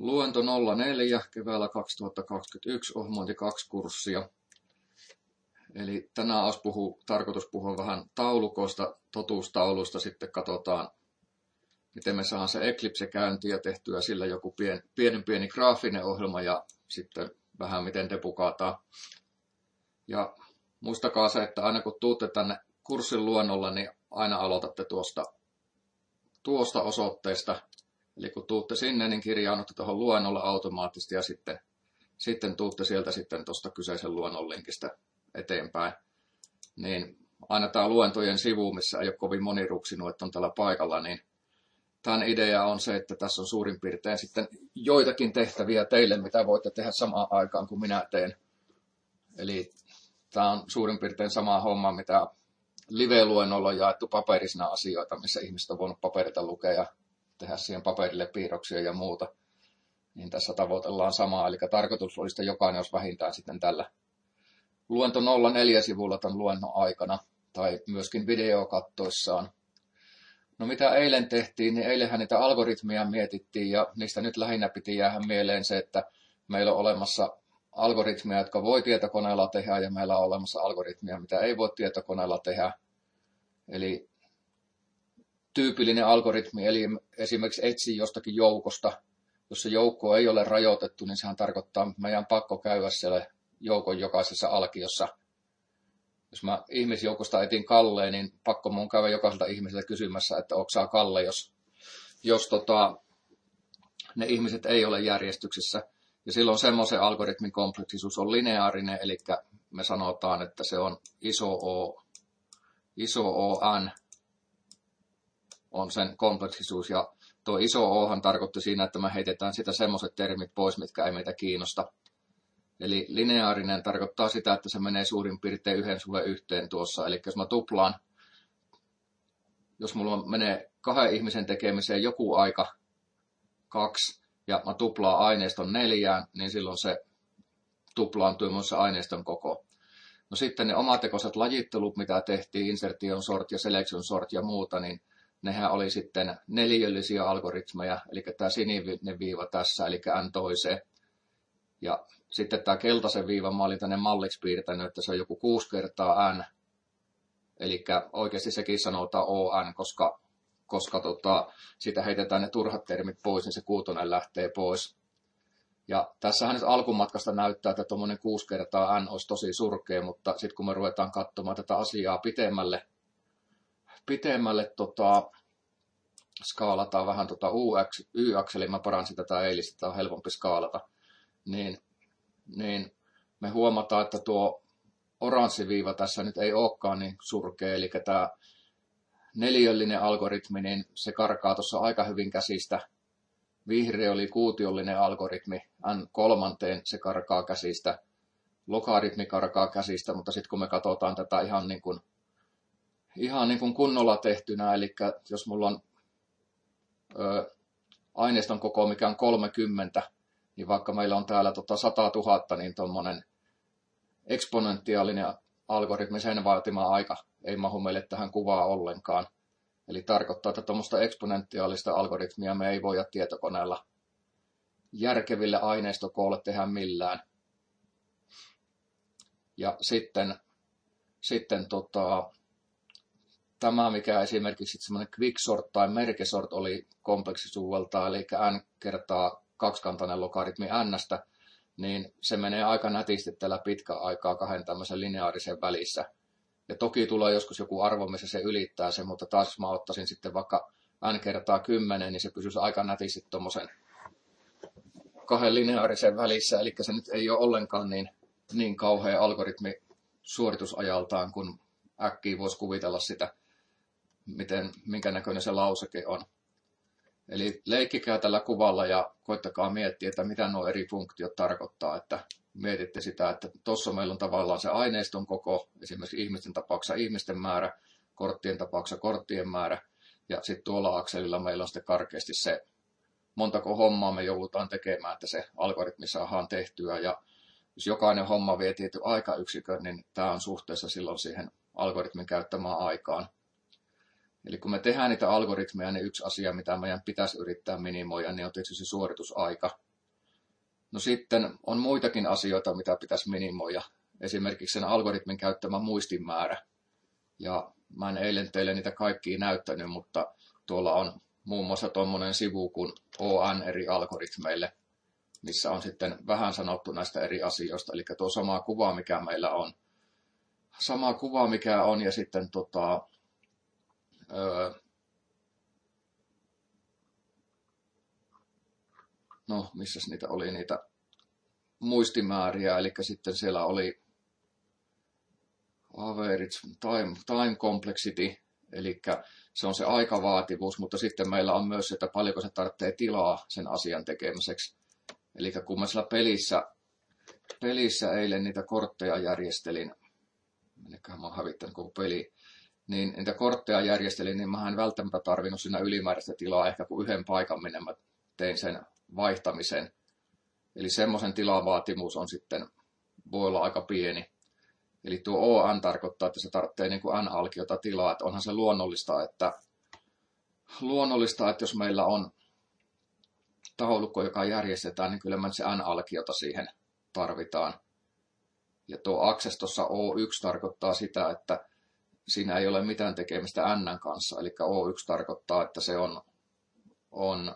Luento 04 keväällä 2021, ohjelmointi 2 kurssia. Eli tänään olisi tarkoitus puhua vähän taulukoista, totuustaulusta. Sitten katsotaan, miten me saadaan se Eclipse käyntiin ja tehtyä sillä joku pieni graafinen ohjelma ja sitten vähän miten debugataan. Ja muistakaa se, että aina kun tuutte tänne kurssin luennolla, niin aina aloitatte tuosta osoitteesta. Eli kun tuutte sinne, niin kirjaudutte tuohon luennolle automaattisesti ja sitten tuutte sieltä sitten tuosta kyseisen luennon linkistä eteenpäin. Niin aina tämä luentojen sivu, missä ei ole kovin moni ruksinut, että on täällä paikalla, niin tämän idea on se, että tässä on suurin piirtein sitten joitakin tehtäviä teille, mitä voitte tehdä samaan aikaan kuin minä teen. Eli tämä on suurin piirtein sama homma, mitä live-luennolla on jaettu paperisena asioita, missä ihmiset on voinut paperita lukea ja tehdä siihen paperille piirroksia ja muuta. Niin tässä tavoitellaan samaa, eli tarkoitus olisi, että jokainen olisi vähintään sitten tällä luento 04 sivulla tämän luennon aikana, tai myöskin videokattoissaan. No mitä eilen tehtiin, niin eilenhän niitä algoritmeja mietittiin, ja niistä nyt lähinnä piti jäädä mieleen se, että meillä on olemassa algoritmeja, jotka voi tietokoneella tehdä, ja meillä on olemassa algoritmeja, mitä ei voi tietokoneella tehdä. Eli tyypillinen algoritmi, eli esimerkiksi etsii jostakin joukosta. Jos se joukko ei ole rajoitettu, niin sehän tarkoittaa, että meidän pakko käydä siellä joukon jokaisessa alkiossa. Jos mä ihmisjoukosta etin Kalleen, niin pakko mun käydä jokaiselta ihmiseltä kysymässä, että onko sä Kalle, jos ne ihmiset ei ole järjestyksessä. Ja silloin semmoisen algoritmin kompleksisuus on lineaarinen, eli me sanotaan, että se on iso O n on sen kompleksisuus, ja tuo iso Ohan tarkoitti siinä, että me heitetään sitä semmoiset termit pois, mitkä ei meitä kiinnosta. Eli lineaarinen tarkoittaa sitä, että se menee suurin piirtein 1:1 tuossa. Eli jos mä tuplaan, jos mulla menee 2 ihmisen tekemiseen joku aika 2, ja mä tuplaan aineiston 4, niin silloin se tuplaantuu myös se aineiston koko. No sitten ne omatekoiset lajittelut, mitä tehtiin, insertion sort ja selection sort ja muuta, niin nehän oli sitten neliöllisiä algoritmeja, eli tämä sininen viiva tässä, eli n toiseen. Ja sitten tämä keltaisen viivan mä olin tänne malliksi piirtänyt, että se on joku 6 kertaa n, eli oikeasti sekin sanotaan on, koska siitä heitetään ne turhat termit pois, niin se 6 lähtee pois. Ja tässähän nyt alkumatkasta näyttää, että tuommoinen 6 kertaa n olisi tosi surkea, mutta sitten kun me ruvetaan katsomaan tätä asiaa pitemmälle skaalataan vähän y-akseli, mä paransin tätä eilistä, tämä on helpompi skaalata, niin me huomataan, että tuo oranssi viiva tässä nyt ei olekaan niin surkea, eli tämä neliöllinen algoritmi, niin se karkaa tuossa aika hyvin käsistä. Vihreä oli kuutiollinen algoritmi, n3 se karkaa käsistä, logaritmi karkaa käsistä, mutta sitten kun me katsotaan tätä ihan niin kuin kunnolla tehtynä, eli jos mulla on aineiston koko, mikä on 30, niin vaikka meillä on täällä 100 000, niin tuommoinen eksponentiaalinen algoritmi, sen vaatima aika ei mahu meille tähän kuvaan ollenkaan. Eli tarkoittaa, että tuommoista eksponentiaalista algoritmia me ei voida tietokoneella järkeville aineistokoolle tehdä millään. Ja sitten tämä, mikä esimerkiksi semmoinen quicksort tai mergesort oli kompleksisuudeltaan, eli n kertaa kaksikantainen logaritmi n:stä, niin se menee aika nätisti tällä pitkä aikaa 2 tämmöisen lineaarisen välissä. Ja toki tulee joskus joku arvo, missä se ylittää sen, mutta taas jos mä ottaisin sitten vaikka n kertaa 10, niin se pysyisi aika nätisti tuommoisen 2 lineaarisen välissä, eli se nyt ei ole ollenkaan niin kauhea algoritmi suoritusajaltaan, kun äkkiä voisi kuvitella sitä, minkä näköinen se lauseke on. Eli leikkikää tällä kuvalla ja koittakaa miettiä, että mitä nuo eri funktiot tarkoittaa, että mietitte sitä, että tuossa meillä on tavallaan se aineiston koko, esimerkiksi ihmisten tapauksessa ihmisten määrä, korttien tapauksessa korttien määrä, ja sitten tuolla akselilla meillä on sitten karkeasti se, montako hommaa me joudutaan tekemään, että se algoritmi saadaan tehtyä, ja jos jokainen homma vie tietyn aikayksikön, niin tämä on suhteessa silloin siihen algoritmin käyttämään aikaan. Eli kun me tehdään niitä algoritmeja, niin yksi asia, mitä meidän pitäisi yrittää minimoida, niin on tietysti se suoritusaika. No sitten on muitakin asioita, mitä pitäisi minimoida. Esimerkiksi sen algoritmin käyttämä muistimäärä. Ja mä en eilen teille niitä kaikkia näyttänyt, mutta tuolla on muun muassa tuommoinen sivu kuin ON eri algoritmeille, missä on sitten vähän sanottu näistä eri asioista. Eli tuo sama kuva, mikä meillä on. Sama kuva, mikä on, ja sitten no, missäs niitä oli niitä muistimääriä, eli sitten siellä oli average time complexity, eli se on se aikavaativuus, mutta sitten meillä on myös, että paljonko se tarvitsee tilaa sen asian tekemiseksi. Eli kun mä siellä pelissä eilen niitä kortteja järjestelin, minneköhän mä oon hävittänyt koko peli, niin niitä kortteja järjestelin, niin mä en välttämättä tarvinnut siinä ylimääräistä tilaa, ehkä kuin yhden paikan, minne mä tein sen vaihtamisen. Eli semmoisen tilavaatimus on sitten, voi olla aika pieni. Eli tuo ON tarkoittaa, että se tarvitsee niin kuin N-alkiota tilaa. Että onhan se luonnollista, että jos meillä on taulukko, joka järjestetään, niin kyllä me se N-alkiota siihen tarvitaan. Ja tuo access tuossa O1 tarkoittaa sitä, että siinä ei ole mitään tekemistä N kanssa. Eli O1 tarkoittaa, että se on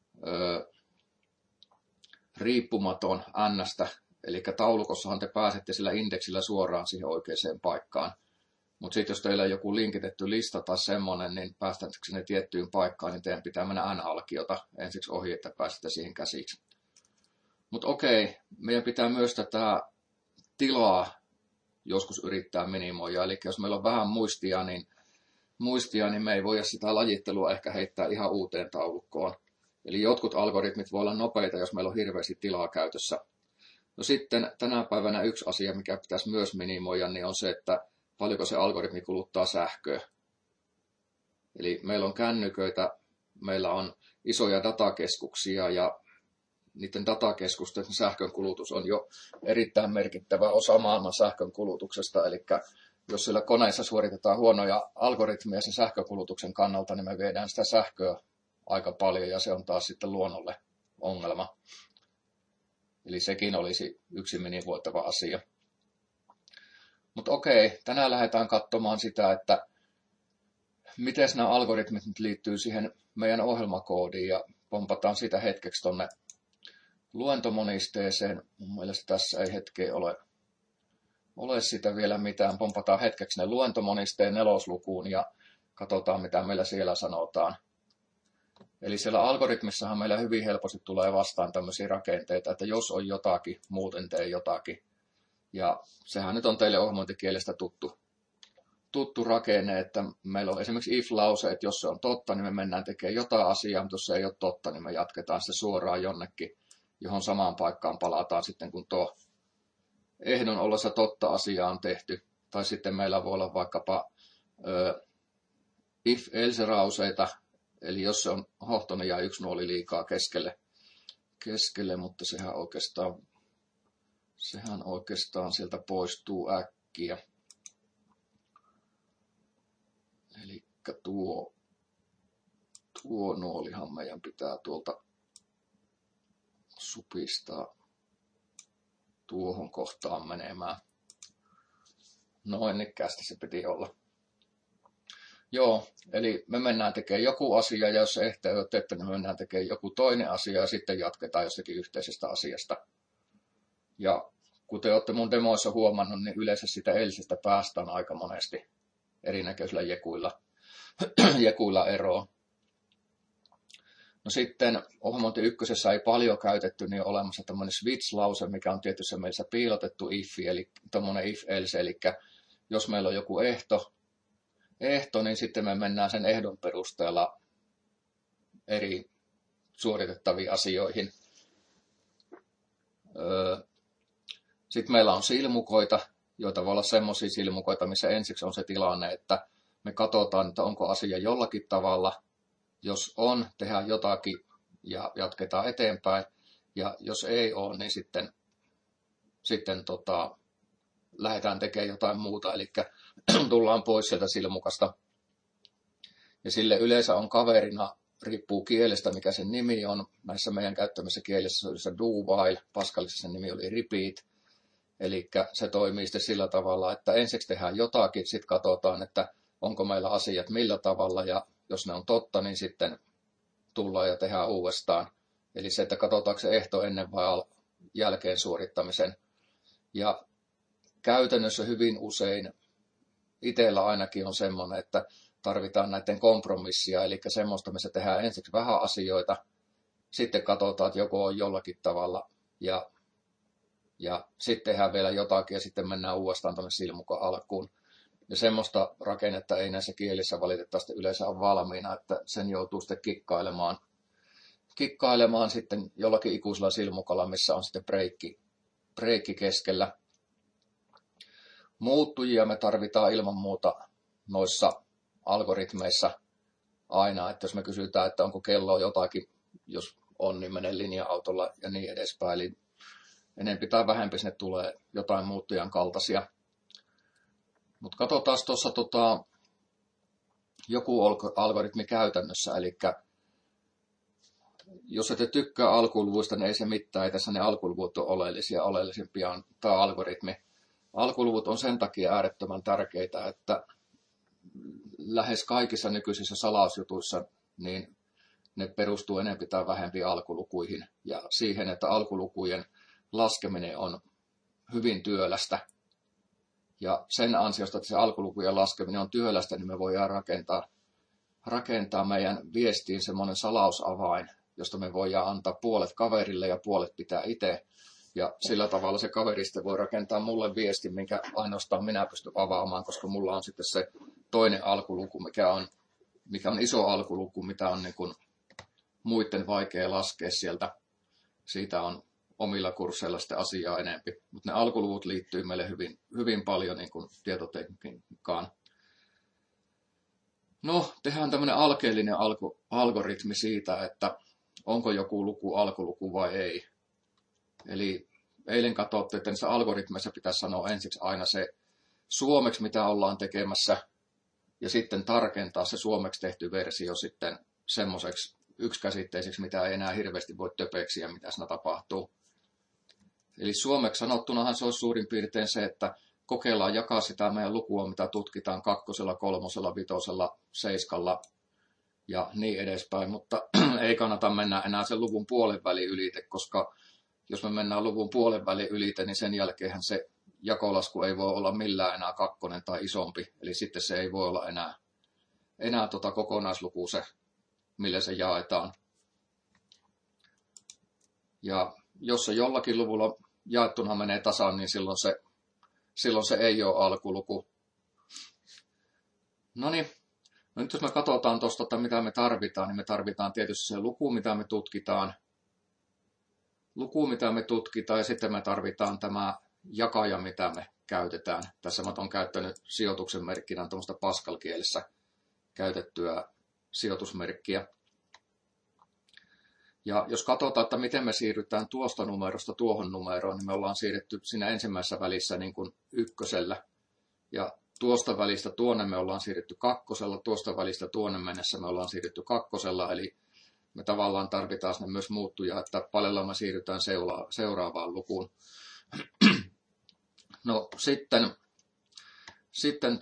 riippumaton N:stä. Eli taulukossahan te pääsette sillä indeksillä suoraan siihen oikeaan paikkaan. Mutta sitten jos teillä on joku linkitetty lista tai semmoinen, niin päästäänkö sinne tiettyyn paikkaan, niin teidän pitää mennä N-alkiota ensiksi ohi, että pääsette siihen käsiksi. Mutta okei, meidän pitää myös tätä tilaa joskus yrittää minimoida. Eli jos meillä on vähän muistia, niin me ei voida sitä lajittelua ehkä heittää ihan uuteen taulukkoon. Eli jotkut algoritmit voi olla nopeita, jos meillä on hirveästi tilaa käytössä. No sitten tänä päivänä yksi asia, mikä pitäisi myös minimoida, niin on se, että paljonko se algoritmi kuluttaa sähköä. Eli meillä on kännyköitä, meillä on isoja datakeskuksia ja niiden datakeskusten sähkön kulutus on jo erittäin merkittävä osa maailman sähkön kulutuksesta. Eli jos sillä koneessa suoritetaan huonoja algoritmeja sen sähkökulutuksen kannalta, niin me viedään sitä sähköä aika paljon ja se on taas sitten luonnolle ongelma. Eli sekin olisi yksi minimoitava asia. Mutta okei, tänään lähdetään katsomaan sitä, että miten nämä algoritmit nyt liittyy siihen meidän ohjelmakoodiin ja pompataan sitä hetkeksi tuonne luentomonisteeseen. Mun mielestä tässä ei hetkeä ole sitä vielä mitään. Pompataan hetkeksi ne luentomonisteen 4. lukuun ja katsotaan mitä meillä siellä sanotaan. Eli siellä algoritmissahan meillä hyvin helposti tulee vastaan tämmöisiä rakenteita, että jos on jotakin, muuten tee jotakin. Ja sehän nyt on teille ohjelmointikielestä tuttu rakenne, että meillä on esimerkiksi if-lause, että jos se on totta, niin me mennään tekemään jotain asiaa, mutta jos se ei ole totta, niin me jatketaan se suoraan jonnekin, johon samaan paikkaan palataan sitten, kun tuo ehdon ollessa totta asia on tehty. Tai sitten meillä voi olla vaikkapa if-else-rauseita, eli jos se on hohtoinen ja yksi nuoli liikaa keskelle, mutta sehän oikeastaan sieltä poistuu äkkiä. Eli tuo nuolihan meidän pitää tuolta supistaa tuohon kohtaan menemään. Noin nikkästi se piti olla. Joo, eli me mennään tekemään joku asia, ja jos se ehtii ole tehty, niin me mennään tekemään joku toinen asia, ja sitten jatketaan jostakin yhteisestä asiasta. Ja kuten olette mun demoissa huomannut, niin yleensä sitä eilisestä päästään aika monesti erinäköisillä jekuilla eroon. No sitten ohjelmointi ykkösessä ei paljon käytetty, niin on olemassa tämmöinen switch-lause, mikä on tietyssä mielessä piilotettu if, eli tämmöinen if-else, eli jos meillä on joku ehto, niin sitten me mennään sen ehdon perusteella eri suoritettaviin asioihin. Sitten meillä on silmukoita, joita voi olla semmoisia silmukoita, missä ensiksi on se tilanne, että me katsotaan, että onko asia jollakin tavalla. Jos on, tehdään jotakin ja jatketaan eteenpäin. Ja jos ei ole, niin sitten lähdetään tekemään jotain muuta, eli tullaan pois sieltä silmukasta. Ja sille yleensä on kaverina riippuu kielestä, mikä sen nimi on. Näissä meidän käyttämissä kielissä oli se do while, Pascalissa sen nimi oli repeat. Eli se toimii sitten sillä tavalla, että ensiksi tehdään jotakin, sitten katsotaan, että onko meillä asiat millä tavalla, ja jos ne on totta, niin sitten tullaan ja tehdään uudestaan. Eli se, että katsotaanko se ehto ennen vai jälkeen suorittamisen. Ja käytännössä hyvin usein, itsellä ainakin on semmoinen, että tarvitaan näiden kompromissia, eli semmoista, missä tehdään ensiksi vähän asioita, sitten katsotaan, että joko on jollakin tavalla, ja sitten tehdään vielä jotakin, ja sitten mennään uudestaan tuonne silmukan alkuun. Ja semmoista rakennetta ei näissä kielissä valitettavasti yleensä ole valmiina, että sen joutuu sitten kikkailemaan sitten jollakin ikuisella silmukalla, missä on sitten breikki keskellä. Muuttujia me tarvitaan ilman muuta noissa algoritmeissa aina, että jos me kysytään, että onko kello jotakin, jos on, niin mene linja-autolla ja niin edespäin. Eli enempi tai vähempi sinne tulee jotain muuttujan kaltaisia. Mutta katsotaan tuossa joku algoritmi käytännössä, eli jos ette tykkää alkuluvuista, niin ei se mitään, ei tässä ne alkuluvut ole oleellisia. Oleellisimpia on tämä algoritmi. Alkuluvut on sen takia äärettömän tärkeitä, että lähes kaikissa nykyisissä salausjutuissa niin ne perustuu enempi tai vähempi alkulukuihin ja siihen, että alkulukujen laskeminen on hyvin työlästä. Ja sen ansiosta, että se alkulukujen laskeminen on työlästä, niin me voidaan rakentaa meidän viestiin semmoinen salausavain, josta me voidaan antaa puolet kaverille ja puolet pitää itse. Ja sillä tavalla se kaveri sitten voi rakentaa mulle viestin, minkä ainoastaan minä pystyn avaamaan, koska mulla on sitten se toinen alkuluku, mikä on iso alkuluku, mitä on niin kuin muiden vaikea laskea sieltä. Siitä on omilla kursseilla sitten asiaa enempi. Mutta ne alkuluvut liittyy meille hyvin, hyvin paljon niin kuin tietotekniikkaan. No, tehdään tämmöinen alkeellinen algoritmi siitä, että onko joku luku alkuluku vai ei. Eli eilen katsottiin, että niissä algoritmeissa pitäisi sanoa ensiksi aina se suomeksi, mitä ollaan tekemässä, ja sitten tarkentaa se suomeksi tehty versio sitten semmoiseksi yksikäsitteiseksi, mitä ei enää hirveästi voi töpeksiä, mitä siinä tapahtuu. Eli suomeksi sanottunahan se olisi suurin piirtein se, että kokeillaan jakaa sitä meidän lukua, mitä tutkitaan 2, 3, 5, 7 ja niin edespäin, mutta ei kannata mennä enää sen luvun puolen välin ylite, koska jos me mennään luvun puolen välin ylite, niin sen jälkeenhän se jakolasku ei voi olla millään enää 2 tai isompi, eli sitten se ei voi olla enää kokonaisluku se, millä se jaetaan. Ja jos se jollakin luvulla jaettuna menee tasan, niin silloin se ei ole alkuluku. No niin, nyt jos me katsotaan tuosta, että mitä me tarvitaan, niin me tarvitaan tietysti se luku, mitä me tutkitaan. Ja sitten me tarvitaan tämä jakaja, mitä me käytetään. Tässä mä olen käyttänyt sijoituksen merkkinä tuommoista Pascal-kielessä käytettyä sijoitusmerkkiä. Ja jos katsotaan, että miten me siirrytään tuosta numerosta tuohon numeroon, niin me ollaan siirretty siinä ensimmäisessä välissä niin kuin 1. Ja tuosta välistä tuonne me ollaan siirretty 2, tuosta välistä tuonne mennessä me ollaan siirretty 2, eli me tavallaan tarvitaan sinne myös muuttuja, että paljolla me siirrytään seuraavaan lukuun. No sitten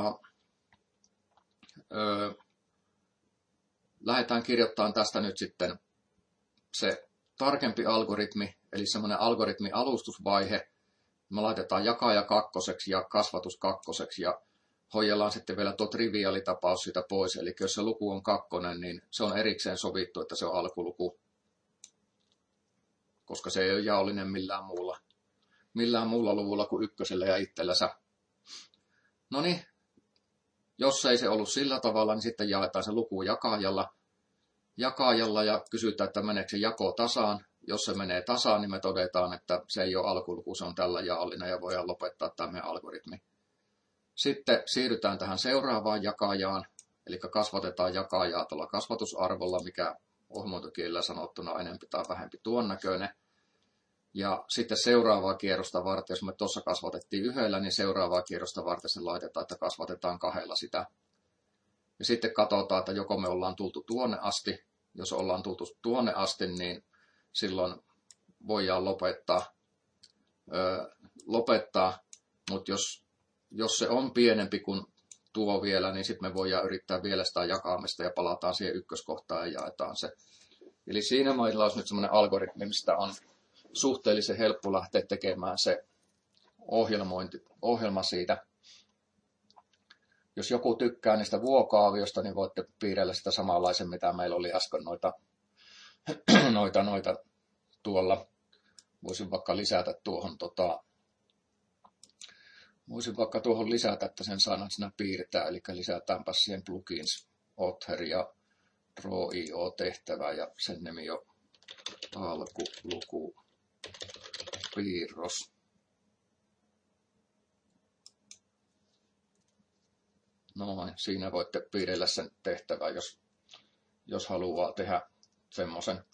lähdetään kirjoittamaan tästä nyt sitten se tarkempi algoritmi, eli semmoinen algoritmi-alustusvaihe. Me laitetaan jakaja 2 ja kasvatus 2 ja hoidellaan sitten vielä tuo triviaalitapaus siitä pois. Eli jos se luku on 2, niin se on erikseen sovittu, että se on alkuluku, koska se ei ole jaollinen millään muulla luvulla kuin 1 ja itsellänsä. No niin, jos ei se ollut sillä tavalla, niin sitten jaetaan se luku jakajalla ja kysytään, että meneekö se jako tasaan. Jos se menee tasaan, niin me todetaan, että se ei ole alkuluku, se on tällä jaollinen ja voidaan lopettaa tämä algoritmi. Sitten siirrytään tähän seuraavaan jakajaan, eli kasvatetaan jakajaa tuolla kasvatusarvolla, mikä ohjelmointikielellä sanottuna on enempi tai vähempi tuon näköinen. Ja sitten seuraavaa kierrosta varten, jos me tuossa kasvatettiin 1, niin seuraavaa kierrosta varten se laitetaan, että kasvatetaan 2 sitä. Ja sitten katsotaan, että joko me ollaan tultu tuonne asti, jos ollaan tultu tuonne asti, niin silloin voidaan lopettaa, mutta jos se on pienempi kuin tuo vielä, niin sitten me voidaan yrittää vielä sitä jakamista ja palataan siihen ykköskohtaan ja jaetaan se. Eli siinä meillä olisi nyt semmoinen algoritmi, mistä on suhteellisen helppo lähteä tekemään se ohjelma siitä. Jos joku tykkää niistä vuokaaviosta, niin voitte piirrellä sitä samanlaisen, mitä meillä oli äsken noita tuolla. Voisin vaikka lisätä tuohon lisätä, että sen saadaan sinä piirtää, eli lisätäänpä siihen plugins, Author ja Draw.io tehtävä ja sen nimi on alkuluku piirros. Noin, siinä voitte piirrellä sen tehtävän, jos haluaa tehdä semmoisen.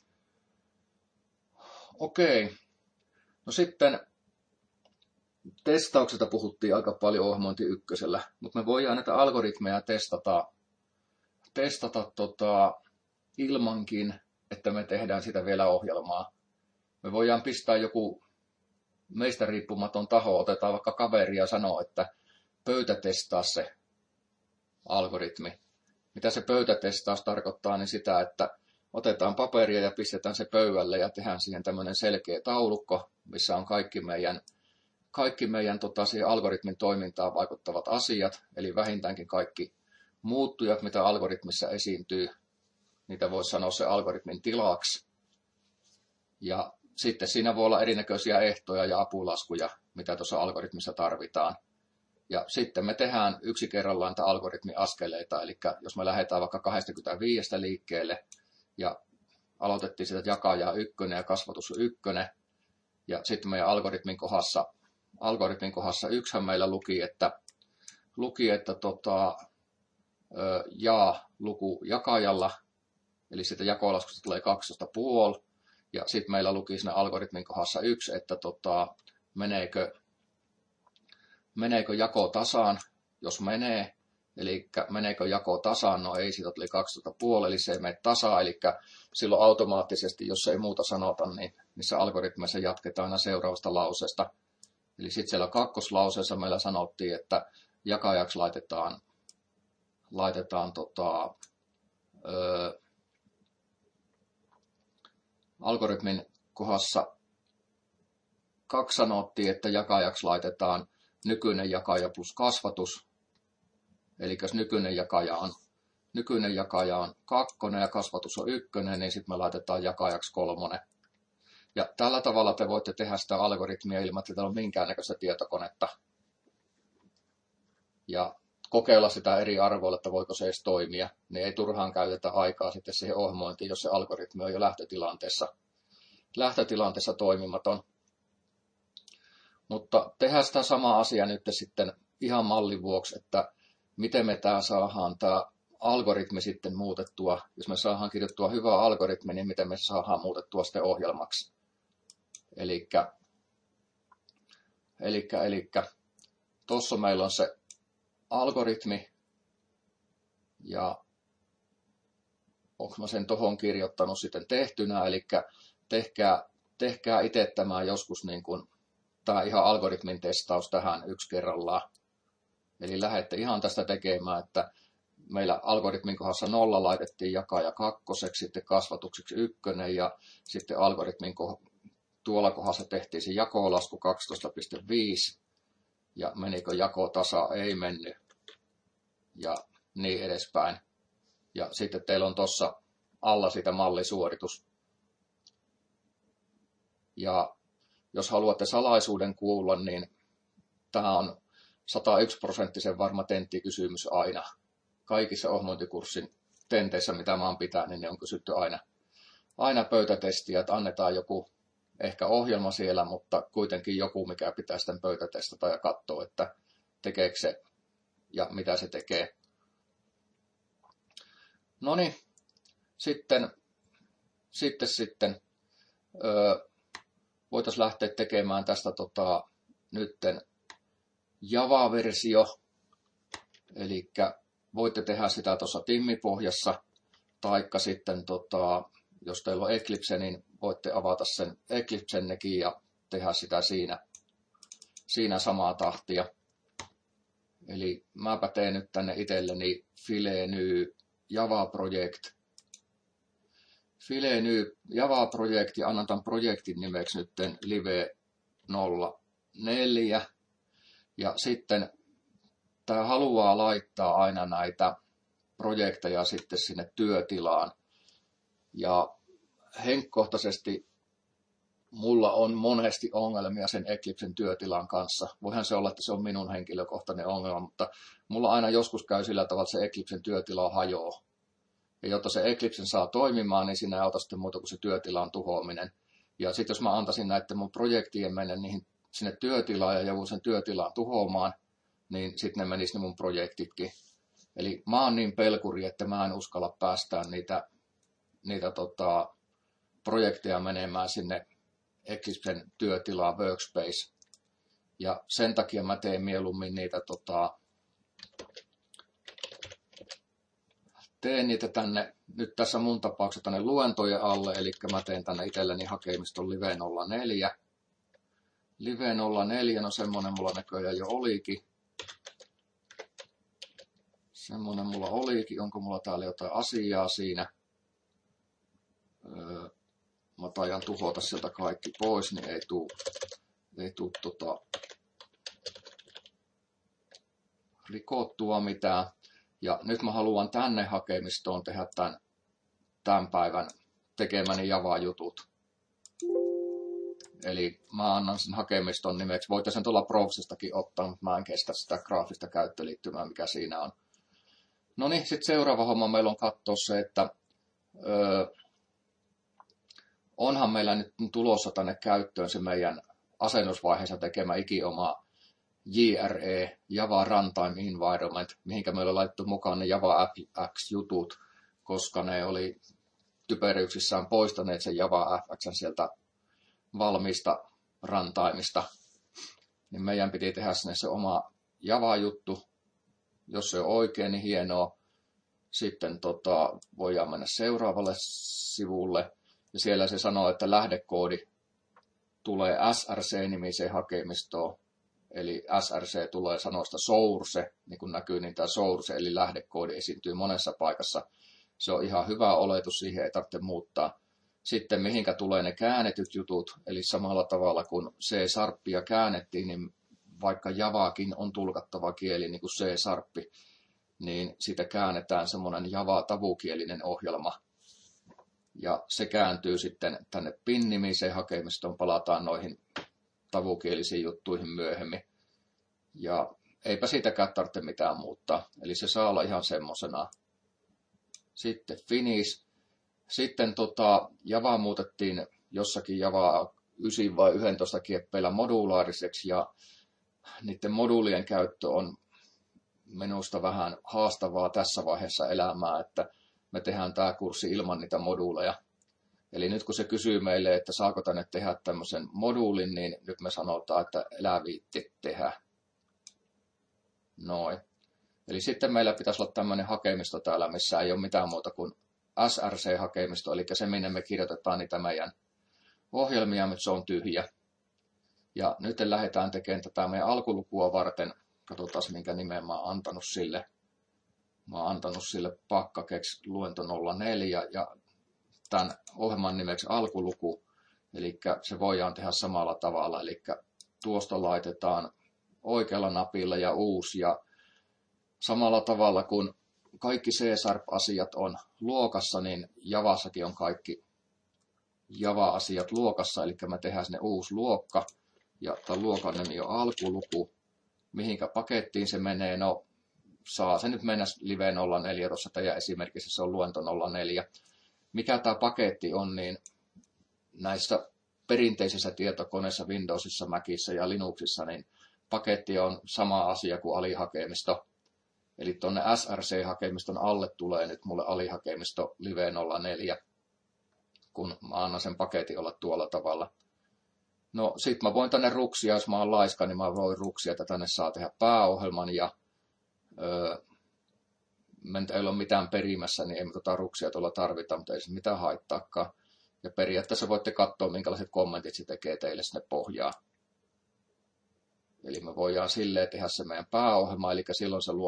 Okei, no sitten testauksesta puhuttiin aika paljon ohjelmointi ykkösellä, mutta me voidaan näitä algoritmeja testata ilmankin, että me tehdään sitä vielä ohjelmaa. Me voidaan pistää joku meistä riippumaton taho, otetaan vaikka kaveri ja sanoo, että pöytätestaa se algoritmi. Mitä se pöytätestaus tarkoittaa, niin sitä, että otetaan paperia ja pistetään se pöydälle ja tehdään siihen tämmöinen selkeä taulukko, missä on kaikki meidän siihen algoritmin toimintaan vaikuttavat asiat, eli vähintäänkin kaikki muuttujat, mitä algoritmissa esiintyy, niitä voisi sanoa se algoritmin tilaksi. Ja sitten siinä voi olla erinäköisiä ehtoja ja apulaskuja, mitä tuossa algoritmissa tarvitaan. Ja sitten me tehdään yksi kerrallaan tätä algoritmin askeleita, eli jos me lähdetään vaikka 25 liikkeelle ja aloitettiin sitä jakajaa 1 ja kasvatus 1, ja sitten meidän algoritmin kohdassa 1 meillä luki, että jaa luku jakajalla, eli siitä jakolaskusta tulee 12,5, ja sitten meillä luki siinä algoritmin kohdassa 1, että meneekö jako tasaan, jos menee, eli meneekö jako tasaan, no ei, siitä tuli 12,5, eli se ei mene tasaan, eli silloin automaattisesti, jos ei muuta sanota, niin niissä algoritmeissa jatketaan aina seuraavasta lauseesta. Eli sitten siellä kakkoslauseessa meillä sanottiin, että jakajaksi laitetaan algoritmin kohdassa 2 sanottiin, että jakajaksi laitetaan nykyinen jakaja plus kasvatus. Eli jos nykyinen jakaja on 2 ja kasvatus on 1, niin sitten me laitetaan jakajaksi 3. Ja tällä tavalla te voitte tehdä sitä algoritmia ilman, että teillä on minkäännäköistä tietokonetta. Ja kokeilla sitä eri arvoilla, että voiko se edes toimia. Niin ei turhaan käytetä aikaa sitten siihen ohjelmointiin, jos se algoritmi on jo lähtötilanteessa toimimaton. Mutta tehdään sitä samaa asiaa nyt sitten ihan mallin vuoksi, että miten me saadaan tämä algoritmi sitten muutettua. Jos me saadaan kirjoittua hyvä algoritmi, niin miten me saadaan muutettua sitten ohjelmaksi. Eli tuossa meillä on se algoritmi, ja onko mä sen tohon kirjoittanut sitten tehtynä, eli tehkää itse tämä joskus niin kuin tämä ihan algoritmin testaus tähän yksi kerrallaan. Eli lähdette ihan tästä tekemään, että meillä algoritmin kohdassa 0 laitettiin jakaja 2, sitten kasvatukseksi 1, ja sitten algoritmin tuolla kohdassa tehtiin se jakolasku 12,5, ja menikö jako tasa, ei mennyt, ja niin edespäin. Ja sitten teillä on tuossa alla sitä mallisuoritus. Ja jos haluatte salaisuuden kuulla, niin tämä on 101% varma tenttikysymys aina. Kaikissa ohjelmointikurssin tenteissä, mitä mä oon pitänyt, niin ne on kysytty aina pöytätestiä, että annetaan joku ehkä ohjelma siellä, mutta kuitenkin joku, mikä pitää sitten pöytätestata ja katsoa, että tekeekö se ja mitä se tekee. No niin, sitten voitaisiin lähteä tekemään tästä nytten Java-versio, eli voitte tehdä sitä tuossa Timmi-pohjassa, taikka sitten, jos teillä on Eclipse, niin voitte avata sen Eclipsennekin ja tehdä sitä siinä samaa tahtia. Eli mäpä teen nyt tänne itselleni Fileny Java Project. Fileny Java Project ja annan tämän projektin nimeksi nyt Live 04. Ja sitten tämä haluaa laittaa aina näitä projekteja sitten sinne työtilaan. Ja henkkohtaisesti mulla on monesti ongelmia sen Eclipsen työtilan kanssa. Voihan se olla, että se on minun henkilökohtainen ongelma, mutta mulla aina joskus käy sillä tavalla, että se Eclipsen työtila hajoaa. Ja jotta se Eclipsen saa toimimaan, niin siinä ei auta sitten muuta kuin se työtilan tuhoaminen. Ja sitten jos mä antaisin näiden mun projektien mennä sinne työtilaan ja joudun sen työtilaan tuhoamaan, niin sitten ne menis ne mun projektitkin. Eli mä oon niin pelkuri, että mä en uskalla päästää niitä projekteja menemään sinne Eclipsen työtilaa workspace. Ja sen takia mä teen mieluummin niitä tänne, nyt tässä mun tapauksessa tänne luentojen alle, eli mä teen tänne itselleni hakemiston Live 04. Live 04, no semmonen mulla näköjään jo olikin. Semmonen mulla olikin, onko mulla täällä jotain asiaa siinä. Mä taidan tuhota sieltä kaikki pois, niin ei tuu rikottua mitään. Ja nyt mä haluan tänne hakemistoon tehdä tämän päivän tekemäni Java-jutut. Eli mä annan sen hakemiston nimeksi. Voitte sen tuolla Provsestakin ottaa, mutta mä en kestä sitä graafista käyttöliittymää, mikä siinä on. No niin, sitten seuraava homma meillä on katsoa se, että onhan meillä nyt tulossa tänne käyttöön se meidän asennusvaiheessa tekemä ikioma JRE, Java Runtime Environment, mihinkä meillä on laittu mukaan ne Java FX-jutut, koska ne oli typeryyksissään poistaneet sen Java FXn sieltä valmiista runtimeista. Niin meidän piti tehdä sinne se oma Java-juttu. Jos se on oikein, niin hienoa. Sitten voidaan mennä seuraavalle sivulle. Ja siellä se sanoo, että lähdekoodi tulee SRC-nimiseen hakemistoon. Eli SRC tulee sanoista source, niin kuin näkyy, niin tämä source, eli lähdekoodi esiintyy monessa paikassa. Se on ihan hyvä oletus, siihen ei tarvitse muuttaa. Sitten mihinkä tulee ne käännetyt jutut, eli samalla tavalla kuin C-sharppia käännettiin, niin vaikka Javaakin on tulkattava kieli niin kuin C-sharppi, niin siitä käännetään semmoinen Java-tavukielinen ohjelma. Ja se kääntyy sitten tänne PIN-nimiseen hakemistoon, palataan noihin tavukielisiin juttuihin myöhemmin. Ja eipä siitäkään tarvitse mitään muuttaa. Eli se saa olla ihan semmosena. Sitten finish. Sitten Java muutettiin jossakin Java 9 vai 11 kieppeillä modulaariseksi. Ja niiden moduulien käyttö on minusta vähän haastavaa tässä vaiheessa elämää, että me tehdään tämä kurssi ilman niitä moduuleja. Eli nyt kun se kysyy meille, että saako tänne tehdä tämmöisen moduulin, niin nyt me sanotaan, että älä viitti tehdä. Noin. Eli sitten meillä pitäisi olla tämmöinen hakemisto täällä, missä ei ole mitään muuta kuin SRC-hakemisto, eli se, minne me kirjoitetaan niitä meidän ohjelmia, mutta se on tyhjä. Ja nyt lähdetään tekemään tätä meidän alkulukua varten. Katsotaan, minkä nimen mä oon antanut sille. Mä oon antanut sille pakkakeks luento 04 ja tämän ohjelman nimeksi alkuluku. Eli se voidaan tehdä samalla tavalla. Eli tuosta laitetaan oikealla napilla ja uusi. Ja samalla tavalla kuin kaikki C-sharp-asiat on luokassa, niin Javassakin on kaikki Java-asiat luokassa. Eli me tehdään sinne uusi luokka. Ja tämän luokan nimi on alkuluku. Mihinkä pakettiin se menee? No, saa se nyt mennä Live 04, tuossa teidän esimerkissä se on luento 04. Mikä tämä paketti on, niin näissä perinteisissä tietokoneissa, Windowsissa, Macissa ja Linuxissa, niin paketti on sama asia kuin alihakemisto. Eli tuonne SRC-hakemiston alle tulee nyt mulle alihakemisto Live 04, kun mä annan sen paketin olla tuolla tavalla. No sit mä voin tänne ruksia, jos mä oon laiska, niin mä voin ruksia, että tänne saa tehdä pääohjelman ja ei ole mitään perimässä, niin ei me ruksia tuolla tarvita, mutta ei se mitään haittaakaan. Ja periaatteessa voitte katsoa, minkälaiset kommentit se tekee teille sinne pohjaan. Eli me voidaan silleen tehdä se meidän pääohjelma, eli silloin se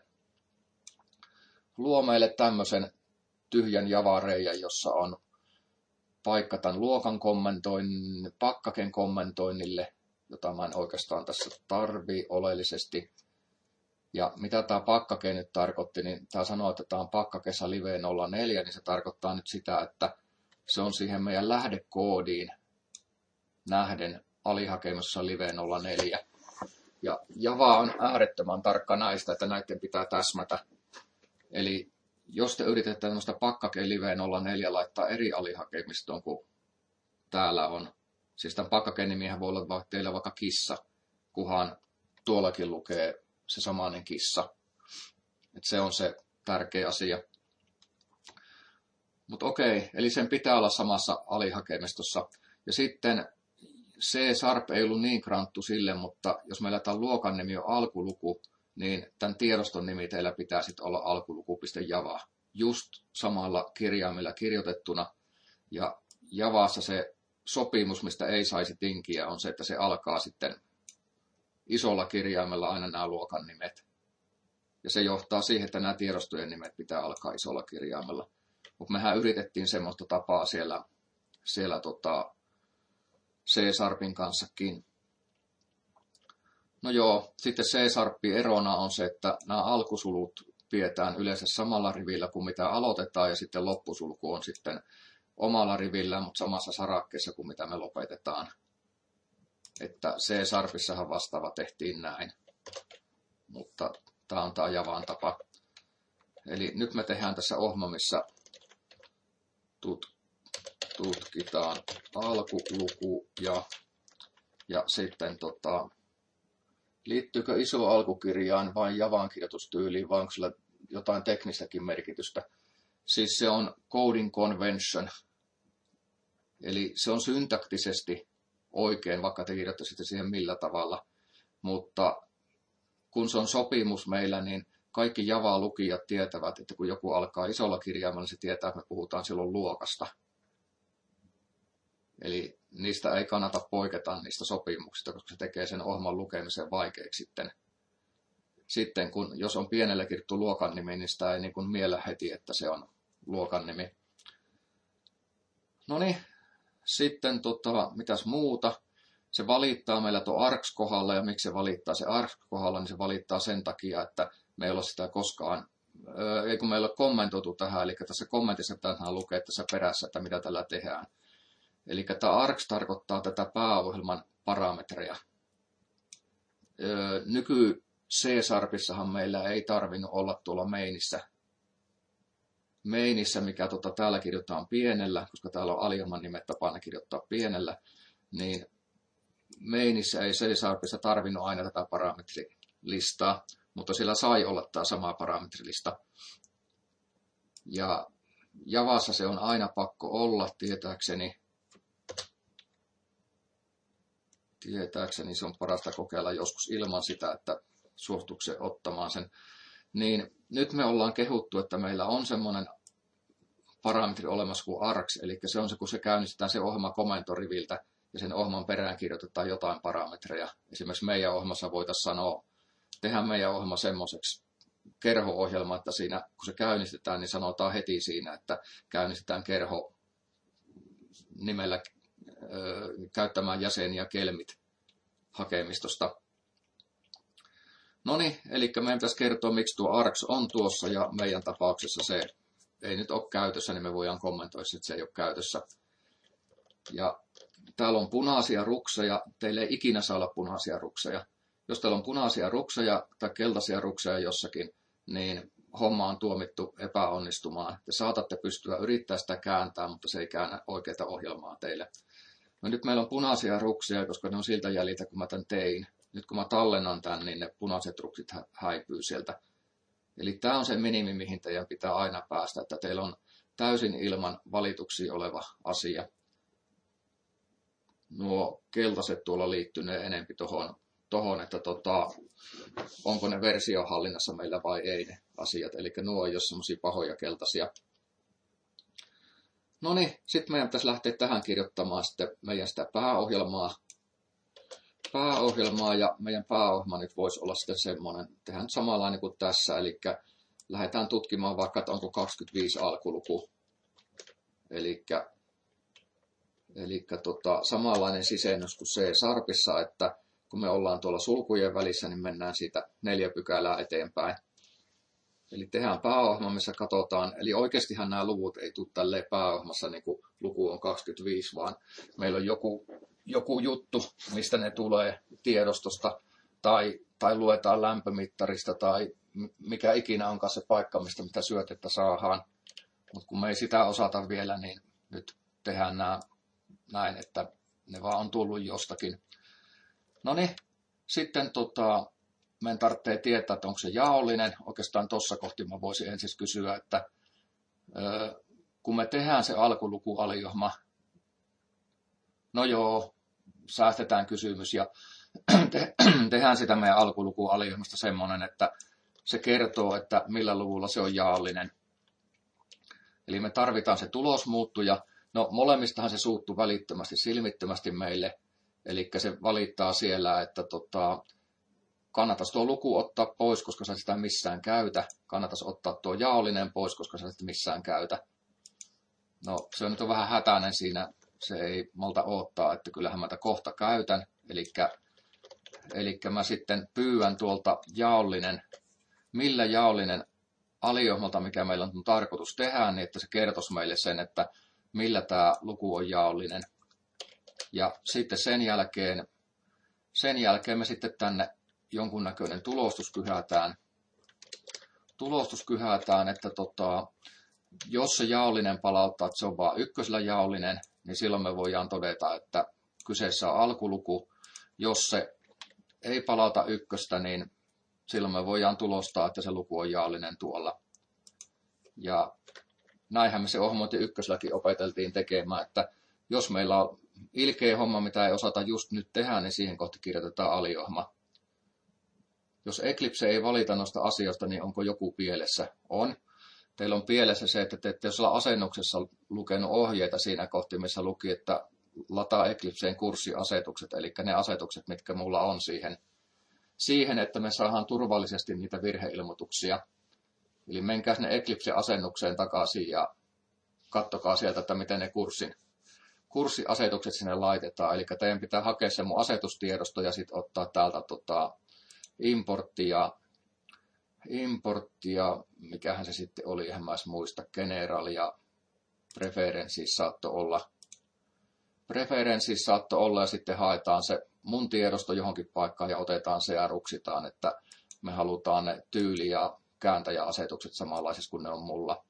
luo meille tämmöisen tyhjän javareijan, jossa on paikka tämän luokan pakkaken kommentoinnille, jota mä en oikeastaan tässä tarvii oleellisesti. Ja mitä tämä pakkake nyt tarkoitti, niin tämä sanoo, että tämä on pakkakesa live 04, niin se tarkoittaa nyt sitä, että se on siihen meidän lähdekoodiin nähden alihakemussa live 04. Ja Java on äärettömän tarkka näistä, että näiden pitää täsmätä. Eli jos te yritätte tämmöistä pakkake live 04 laittaa eri alihakemistoon kuin täällä on, siis tämän pakkaken nimihän voi olla teillä vaikka kissa, kunhan tuollakin lukee se samainen kissa. Et se on se tärkeä asia. Mutta okei, eli sen pitää olla samassa alihakemistossa. Ja sitten C# ei ollut niin kranttu sille, mutta jos meillä tämän luokan nimi on alkuluku, niin tämän tiedoston nimi teillä pitää sitten olla alkuluku.java. Just samalla kirjaimella kirjoitettuna. Ja Javassa se sopimus, mistä ei saisi tinkiä, on se, että se alkaa sitten isolla kirjaimella aina nämä luokan nimet. Ja se johtaa siihen, että nämä tiedostojen nimet pitää alkaa isolla kirjaimella. Mutta mehän yritettiin semmoista tapaa siellä C-Sharpin kanssakin. No joo, sitten C-Sharpin erona on se, että nämä alkusulut pidetään yleensä samalla rivillä kuin mitä aloitetaan, ja sitten loppusulku on sitten omalla rivillä, mutta samassa sarakkeessa kuin mitä me lopetetaan. Että C-Sharpissahan vastaava tehtiin näin, mutta tämä on tämä Javan tapa. Eli nyt me tehdään tässä ohjelma, missä tutkitaan alkuluku ja sitten liittyykö iso alkukirjaan vain Javan kirjoitustyyliin vai onko sillä jotain teknistäkin merkitystä. Siis se on coding convention, eli se on syntaktisesti oikein, vaikka te kirjoittaisitte siihen millä tavalla, mutta kun se on sopimus meillä, niin kaikki Java-lukijat tietävät, että kun joku alkaa isolla kirjaimella, niin se tietää, että me puhutaan silloin luokasta. Eli niistä ei kannata poiketa niistä sopimuksista, koska se tekee sen ohjelman lukemisen vaikeaksi sitten jos on pienellä kirjoittu luokan nimi, niin sitä ei niin kuin miellä heti, että se on luokan nimi. No niin, sitten mitäs muuta? Se valittaa meillä tuon ARGS kohdalla, ja miksi se valittaa se ARGS kohdalla, niin se valittaa sen takia, että me ei ole sitä koskaan, ei kun meillä ole kommentoitu tähän, eli tässä kommentissa pitää lukea tässä perässä, että mitä tällä tehdään. Eli tämä ARGS tarkoittaa tätä pääohjelman parametreja. Nyky C-Sharpissahan meillä ei tarvinnut olla tuolla mainissä, mikä täällä kirjoitetaan pienellä, koska täällä on aliohjelman nimet tapana kirjoittaa pienellä, niin mainissä ei C-Sharpissa tarvinnut aina tätä parametrilistaa, mutta sillä sai olla tämä sama parametrilista. Ja Javassa se on aina pakko olla, tietääkseni se on parasta kokeilla joskus ilman sitä, että suostuksen ottamaan sen. Niin nyt me ollaan kehuttu, että meillä on semmoinen parametri olemassa kuin ARGS, eli se on se, kun se käynnistetään se ohjelma komentoriviltä ja sen ohjelman perään kirjoitetaan jotain parametreja. Esimerkiksi meidän ohjelmassa voitaisiin tehdä meidän ohjelma semmoiseksi kerho-ohjelma, että siinä kun se käynnistetään, niin sanotaan heti siinä, että käynnistetään kerho nimellä käyttämään jäseniä kelmit hakemistosta. No niin, eli meidän pitäisi kertoa, miksi tuo ARGS on tuossa, ja meidän tapauksessa se ei nyt ole käytössä, niin me voidaan kommentoida, että se ei ole käytössä. Ja täällä on punaisia rukseja, teille ei ikinä saa olla punaisia rukseja. Jos teillä on punaisia rukseja tai keltaisia rukseja jossakin, niin homma on tuomittu epäonnistumaan. Te saatatte pystyä yrittämään sitä kääntää, mutta se ei käännä oikeaa ohjelmaa teille. No nyt meillä on punaisia ruksia, koska ne on siltä jäljiltä, kun mä tämän tein. Nyt kun mä tallennan tämän, niin ne punaiset ruksit häipyy sieltä. Eli tämä on se minimi, mihin teidän pitää aina päästä, että teillä on täysin ilman valituksia oleva asia. Nuo keltaiset tuolla liittynee enempi tuohon tohon, että onko ne versiohallinnassa meillä vai ei ne asiat. Eli nuo ei ole semmoisia pahoja keltaisia. No niin, sitten meidän pitäisi lähteä tähän kirjoittamaan sitten meidän sitä pääohjelmaa, ja meidän pääohjelma nyt voisi olla sitten semmoinen, tehdään nyt samanlainen kuin tässä, eli lähdetään tutkimaan vaikka, että onko 25 alkuluku, eli samanlainen sisennys kuin C-sharpissa, että kun me ollaan tuolla sulkujen välissä, niin mennään siitä 4 pykälää eteenpäin. Eli tehdään pääohjelma, missä katsotaan, eli oikeastihan nämä luvut ei tule tälleen pääohjelmassa, niin kuin luku on 25, vaan meillä on joku juttu, mistä ne tulee tiedostosta, tai luetaan lämpömittarista, tai mikä ikinä onkaan se paikka, mistä mitä syötettä saadaan. Mutta kun me ei sitä osata vielä, niin nyt tehdään nämä näin, että ne vaan on tullut jostakin. No niin, sitten meidän tarvitsee tietää, että onko se jaollinen. Oikeastaan tuossa kohti mä voisin ensin kysyä, että kun me tehdään se alkulukualiohma, no joo, säästetään kysymys ja tehdään sitä meidän alkulukualiohmasta semmoinen, että se kertoo, että millä luvulla se on jaollinen. Eli me tarvitaan se tulosmuuttuja. No molemmistahan se suuttuu välittömästi, silmittömästi meille. Eli se valittaa siellä, että kannattaisi tuo luku ottaa pois, koska sä sitä missään käytä. Kannattaisi ottaa tuo jaollinen pois, koska sä sitä missään käytä. No se on nyt vähän hätäinen siinä. Se ei malta odottaa, että kyllähän mä tätä kohta käytän. Eli mä sitten pyydän tuolta jaollinen, millä jaollinen aliohmalta, mikä meillä on tarkoitus tehdä, niin että se kertoisi meille sen, että millä tämä luku on jaollinen. Ja sitten sen jälkeen me sitten tänne jonkunnäköinen tulostus kyhätään, että jos se jaollinen palauttaa, että se on vain ykkösellä jaollinen, niin silloin me voidaan todeta, että kyseessä on alkuluku. Jos se ei palauta ykköstä, niin silloin me voidaan tulostaa, että se luku on jaollinen tuolla. Ja näinhän me se ohjelmointi ykköselläkin opeteltiin tekemään, että jos meillä on ilkeä homma, mitä ei osata just nyt tehdä, niin siihen kohti kirjoitetaan aliohjelma. Jos Eclipse ei valita noista asioista, niin onko joku pielessä? On. Teillä on pielessä se, että te ette jossain asennuksessa lukenut ohjeita siinä kohti, missä luki, että lataa Eclipseen kurssiasetukset, eli ne asetukset, mitkä mulla on siihen, että me saadaan turvallisesti niitä virheilmoituksia. Eli menkää sinne Eclipse-asennukseen takaisin ja katsokaa sieltä, että miten ne kurssiasetukset sinne laitetaan. Eli teidän pitää hakea se mun asetustiedosto ja sitten ottaa täältä importtia, mikähän se sitten oli, en mä edes muista, General ja Preferences saattoi olla ja sitten haetaan se mun tiedosto johonkin paikkaan ja otetaan se ja ruksitaan, että me halutaan ne tyyli- ja kääntäjäasetukset samanlaisissa kuin ne on mulla.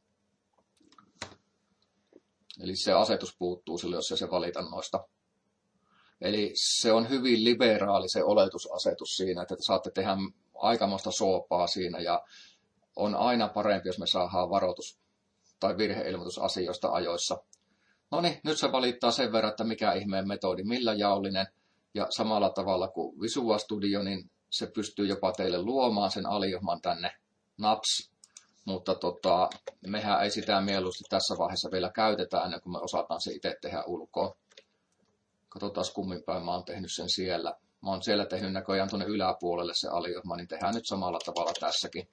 Eli se asetus puuttuu silloin, jos ei se valita noista. Eli se on hyvin liberaali se oletusasetus siinä, että te saatte tehdä aikamoista soopaa siinä ja on aina parempi, jos me saadaan varoitus tai virheilmoitus asioista ajoissa. No niin, nyt se valittaa sen verran, että mikä ihmeen metodi, millä jaollinen ja samalla tavalla kuin Visual Studio, niin se pystyy jopa teille luomaan sen aliohman tänne naps, mutta mehän ei sitä mieluusti tässä vaiheessa vielä käytetä ennen kuin me osataan se itse tehdä ulkoa. Katsotaan kummin päin mä oon tehnyt sen siellä. Mä oon siellä tehnyt näköjään tuonne yläpuolelle se aliohma, niin tehdään nyt samalla tavalla tässäkin.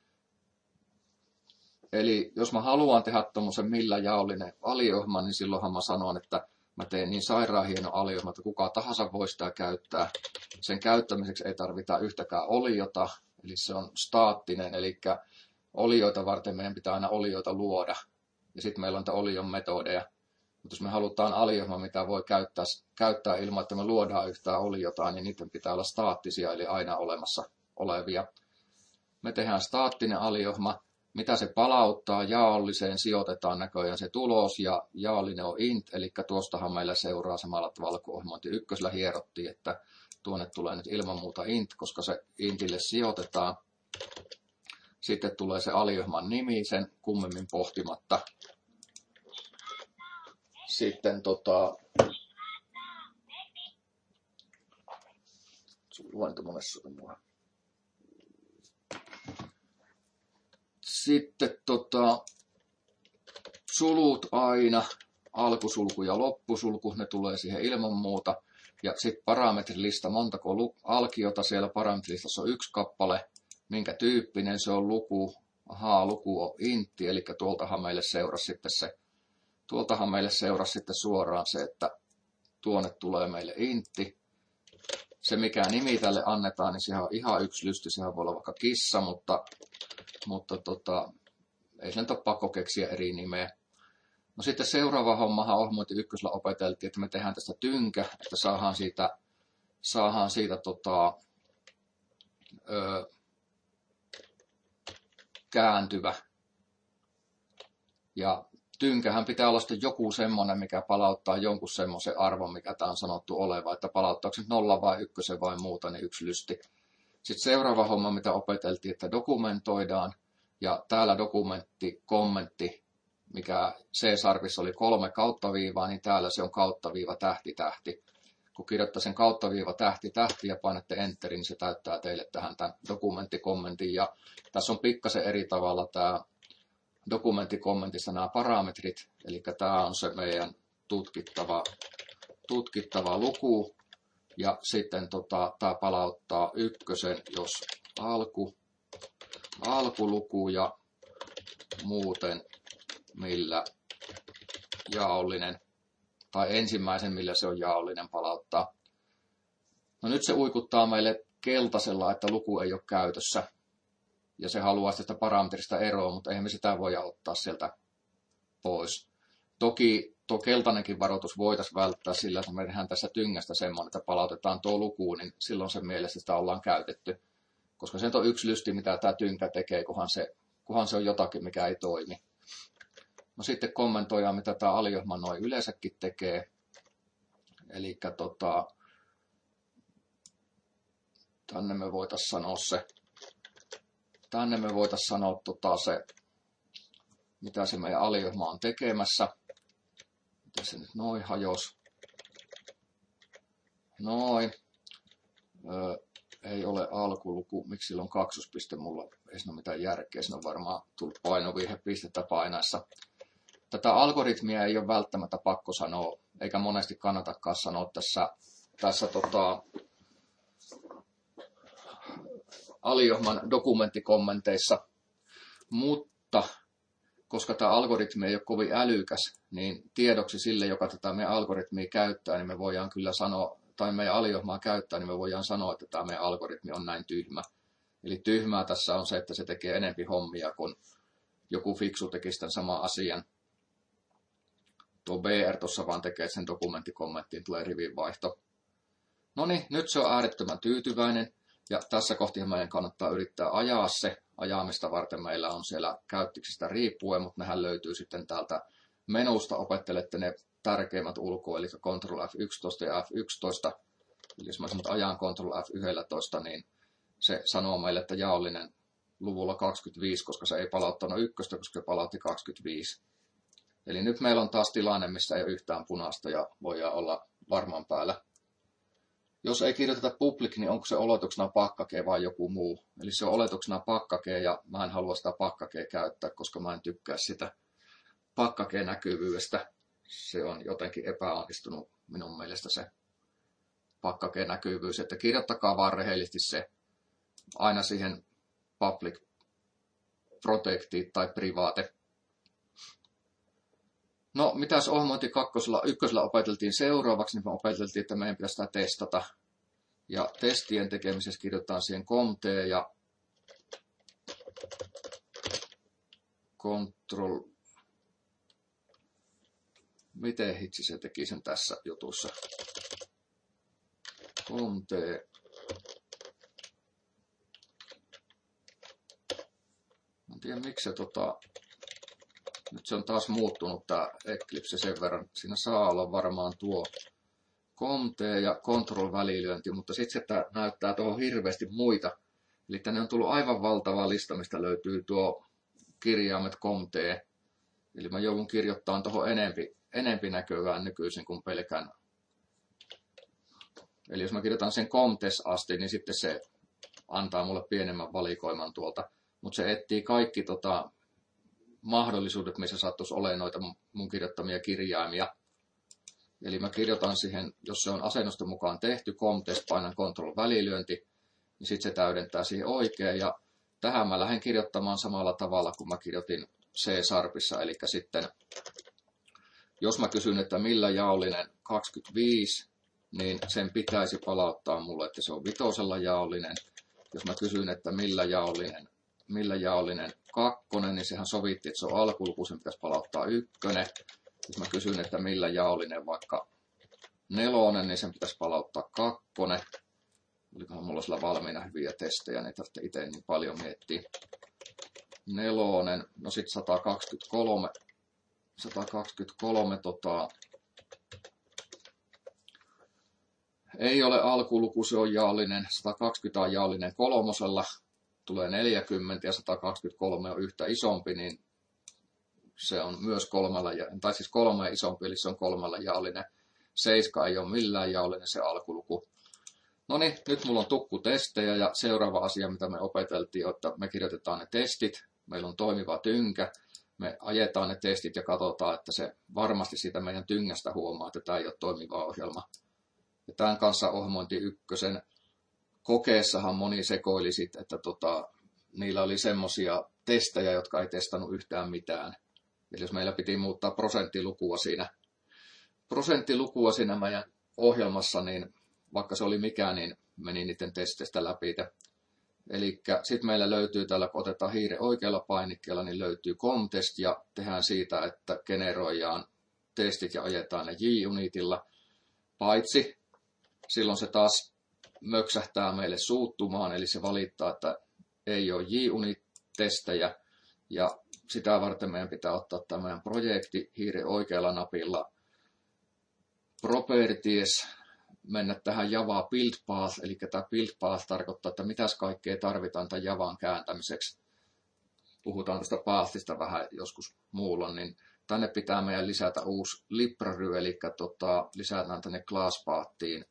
Eli jos mä haluan tehdä tuommoisen millä jaollinen aliohma, niin silloinhan mä sanon, että mä teen niin sairaan hieno aliohma, että kuka tahansa voi sitä käyttää. Sen käyttämiseksi ei tarvita yhtäkään oliota, eli se on staattinen, eli olioita varten meidän pitää aina olioita luoda. Ja sitten meillä on niitä olion metodeja. Mutta jos me halutaan aliohma, mitä voi käyttää ilman, että me luodaan yhtään oliota, niin niiden pitää olla staattisia, eli aina olemassa olevia. Me tehdään staattinen aliohma. Mitä se palauttaa? Jaolliseen sijoitetaan näköjään se tulos, ja jaollinen on int, eli tuostahan meillä seuraa samalla tavalla kuin ohjelmointi ykkösellä hierottiin, että tuonne tulee nyt ilman muuta int, koska se intille sijoitetaan. Sitten tulee se aliohman nimi, sen kummemmin pohtimatta. Sitten luentomonessa mua. Sitten sulut aina, alkusulku ja loppusulku, ne tulee siihen ilman muuta. Ja sitten parametrilista, montako alkiota siellä parametrilistassa on 1 kappale, minkä tyyppinen se on luku. Ahaa, luku on intti, eli tuoltahan meille seurasi sitten suoraan se, että tuonne tulee meille intti. Se mikä nimi tälle annetaan, niin sehän on ihan yksi lysti, sehän voi olla vaikka kissa, mutta ei sen ole pakko keksiä eri nimeä. No sitten seuraava hommahan Ohmointi 1 opeteltiin, että me tehdään tästä tynkä, että saadaan siitä kääntyvä. Ja tynkähän pitää olla sitten joku semmoinen, mikä palauttaa jonkun semmoisen arvon, mikä tämä on sanottu oleva, että palauttaako se 0 vai 1 vai muuta, niin yksi lysti. Sitten seuraava homma, mitä opeteltiin, että dokumentoidaan, ja täällä dokumentti, kommentti, mikä C-sarvissa oli 3 kauttaviivaa, niin täällä se on kauttaviiva tähti tähti. Kun kirjoittaa sen kauttaviiva tähti tähti ja painatte enterin, niin se täyttää teille tähän tämän dokumenttikommentin. Ja tässä on pikkasen eri tavalla tämä dokumenttikommentissa nämä parametrit, eli tämä on se meidän tutkittava luku, ja sitten tämä palauttaa 1, jos alkuluku ja muuten millä jaollinen, tai ensimmäisen millä se on jaollinen palauttaa. No nyt se uikuttaa meille keltaisella, että luku ei ole käytössä. Ja se haluaa sitä parametrista eroa, mutta eihän me sitä voida ottaa sieltä pois. Toki tuo keltainenkin varoitus voitaisiin välttää sillä, että me tehdään tässä tyngästä semmoinen, että palautetaan tuo luku, niin silloin sen mielessä sitä ollaan käytetty. Koska se on yksi lysti, mitä tämä tynkä tekee, kunhan se on jotakin, mikä ei toimi. No sitten kommentoidaan, mitä tämä aliohma noin yleensäkin tekee. Eli tänne me voitaisiin sanoa se, mitä se meidän aliohma on tekemässä. Miten se nyt noin hajos? Noin. Ei ole alkuluku. Miksi sillä on kaksospiste? Mulla ei siinä ole mitään järkeä. Siinä on varmaan tullut painovirhepistettä painaessa. Tätä algoritmia ei ole välttämättä pakko sanoa, eikä monesti kannatakaan sanoa tässä aliohman dokumenttikommenteissa, mutta koska tämä algoritmi ei ole kovin älykäs, niin tiedoksi sille, joka tätä meidän algoritmia käyttää, niin me voidaan kyllä sanoa, tai meidän aliohmaa käyttää, niin me voidaan sanoa, että tämä meidän algoritmi on näin tyhmä. Eli tyhmää tässä on se, että se tekee enempi hommia, kun joku fiksu tekisi tämän saman asian. Tuo BR tuossa vaan tekee sen dokumenttikommenttiin, tulee rivinvaihto. No niin, nyt se on äärettömän tyytyväinen. Ja tässä kohtaa meidän kannattaa yrittää ajaa se. Ajamista varten meillä on siellä käyttiksistä riippuen, mutta nehän löytyy sitten täältä menusta. Opettelette ne tärkeimmät ulkoa, eli Ctrl F11 ja F11. Eli jos mä sanon, että ajan Ctrl F11, niin se sanoo meille, että jaollinen luvulla 25, koska se ei palauttanut 1, koska se palautti 25. Eli nyt meillä on taas tilanne, missä ei ole yhtään punaista ja voidaan olla varman päällä. Jos ei kirjoiteta public, niin onko se oletuksena pakkake vai joku muu? Eli se on oletuksena pakkake ja mä en halua sitä pakkakea käyttää, koska mä en tykkää sitä pakkakeen näkyvyydestä. Se on jotenkin epäonnistunut minun mielestä se pakkakeen näkyvyys. Että kirjoittakaa vaan rehellisesti se aina siihen public protected tai private. No, mitäs Ohmointi 1 opeteltiin seuraavaksi, niin me opeteltiin, että meidän pitäisi sitä testata. Ja testien tekemisessä kirjoitetaan siihen COMT ja Control. Miten hitsi se teki sen tässä jutussa? COMT. En tiedä miksi se nyt se on taas muuttunut tämä Eclipse sen verran. Siinä saa olla varmaan tuo COMT ja Control välilyönti, mutta sitten se näyttää tuohon hirveästi muita. Eli tänne on tullut aivan valtava lista, mistä löytyy tuo kirjaimet COMT. Eli mä joudun kirjoittamaan tuohon enempi näköään nykyisin kuin pelkän Eli jos mä kirjoitan sen COMTES asti, niin sitten se antaa mulle pienemmän valikoiman tuolta. Mutta se etsii kaikki mahdollisuudet, missä sattuisi olemaan noita mun kirjoittamia kirjaimia. Eli mä kirjoitan siihen, jos se on asennusten mukaan tehty, COMTES, painan Ctrl-välilyönti, niin sitten se täydentää siihen oikein. Ja tähän mä lähden kirjoittamaan samalla tavalla kuin mä kirjoitin C-sharpissa. Eli sitten, jos mä kysyn, että millä jaollinen 25, niin sen pitäisi palauttaa mulle, että se on 5 jaollinen. Jos mä kysyn, että millä jaollinen 2, niin sehän sovitti, että se on alkuluku, sen pitäisi palauttaa 1. Jos mä kysyn, että millä jaollinen vaikka 4, niin sen pitäisi palauttaa 2. Olikohan mulla sillä valmiina hyviä testejä, niin ei tarvitse itse niin paljon miettiä. 4, no sitten 123 ei ole alkuluku, se on jaollinen, 120 on jaollinen 3, tulee 40 ja 123 on yhtä isompi, niin se on myös 3, tai siis 3 isompi, eli se on 3 jaollinen. 7 ei ole millään jaollinen se alkuluku. No niin, nyt mulla on tukku testejä ja seuraava asia, mitä me opeteltiin, että me kirjoitetaan ne testit. Meillä on toimiva tynkä. Me ajetaan ne testit ja katsotaan, että se varmasti siitä meidän tyngästä huomaa, että tämä ei ole toimiva ohjelma. Ja tämän kanssa ohjelmointi 1 kokeessahan moni sekoili sit, että niillä oli semmoisia testejä, jotka ei testannut yhtään mitään. Eli jos meillä piti muuttaa prosenttilukua siinä meidän ohjelmassa, niin vaikka se oli mikä, niin meni niiden testeistä läpi. Eli sitten meillä löytyy täällä, kun otetaan hiire oikealla painikkeella, niin löytyy COMTEST ja tehdään siitä, että generoidaan testit ja ajetaan ne JUnitilla. Paitsi silloin se taas möksähtää meille suuttumaan, eli se valittaa, että ei ole JUnit-testejä. Ja sitä varten meidän pitää ottaa tämä meidän projekti hiire oikealla napilla Properties, mennä tähän Java Build Path, eli tämä Build Path tarkoittaa, että mitäs kaikkea tarvitaan tämän Javan kääntämiseksi. Puhutaan tuosta pathista vähän joskus muulloin, niin tänne pitää meidän lisätä uusi library, eli lisätään tänne class pathiin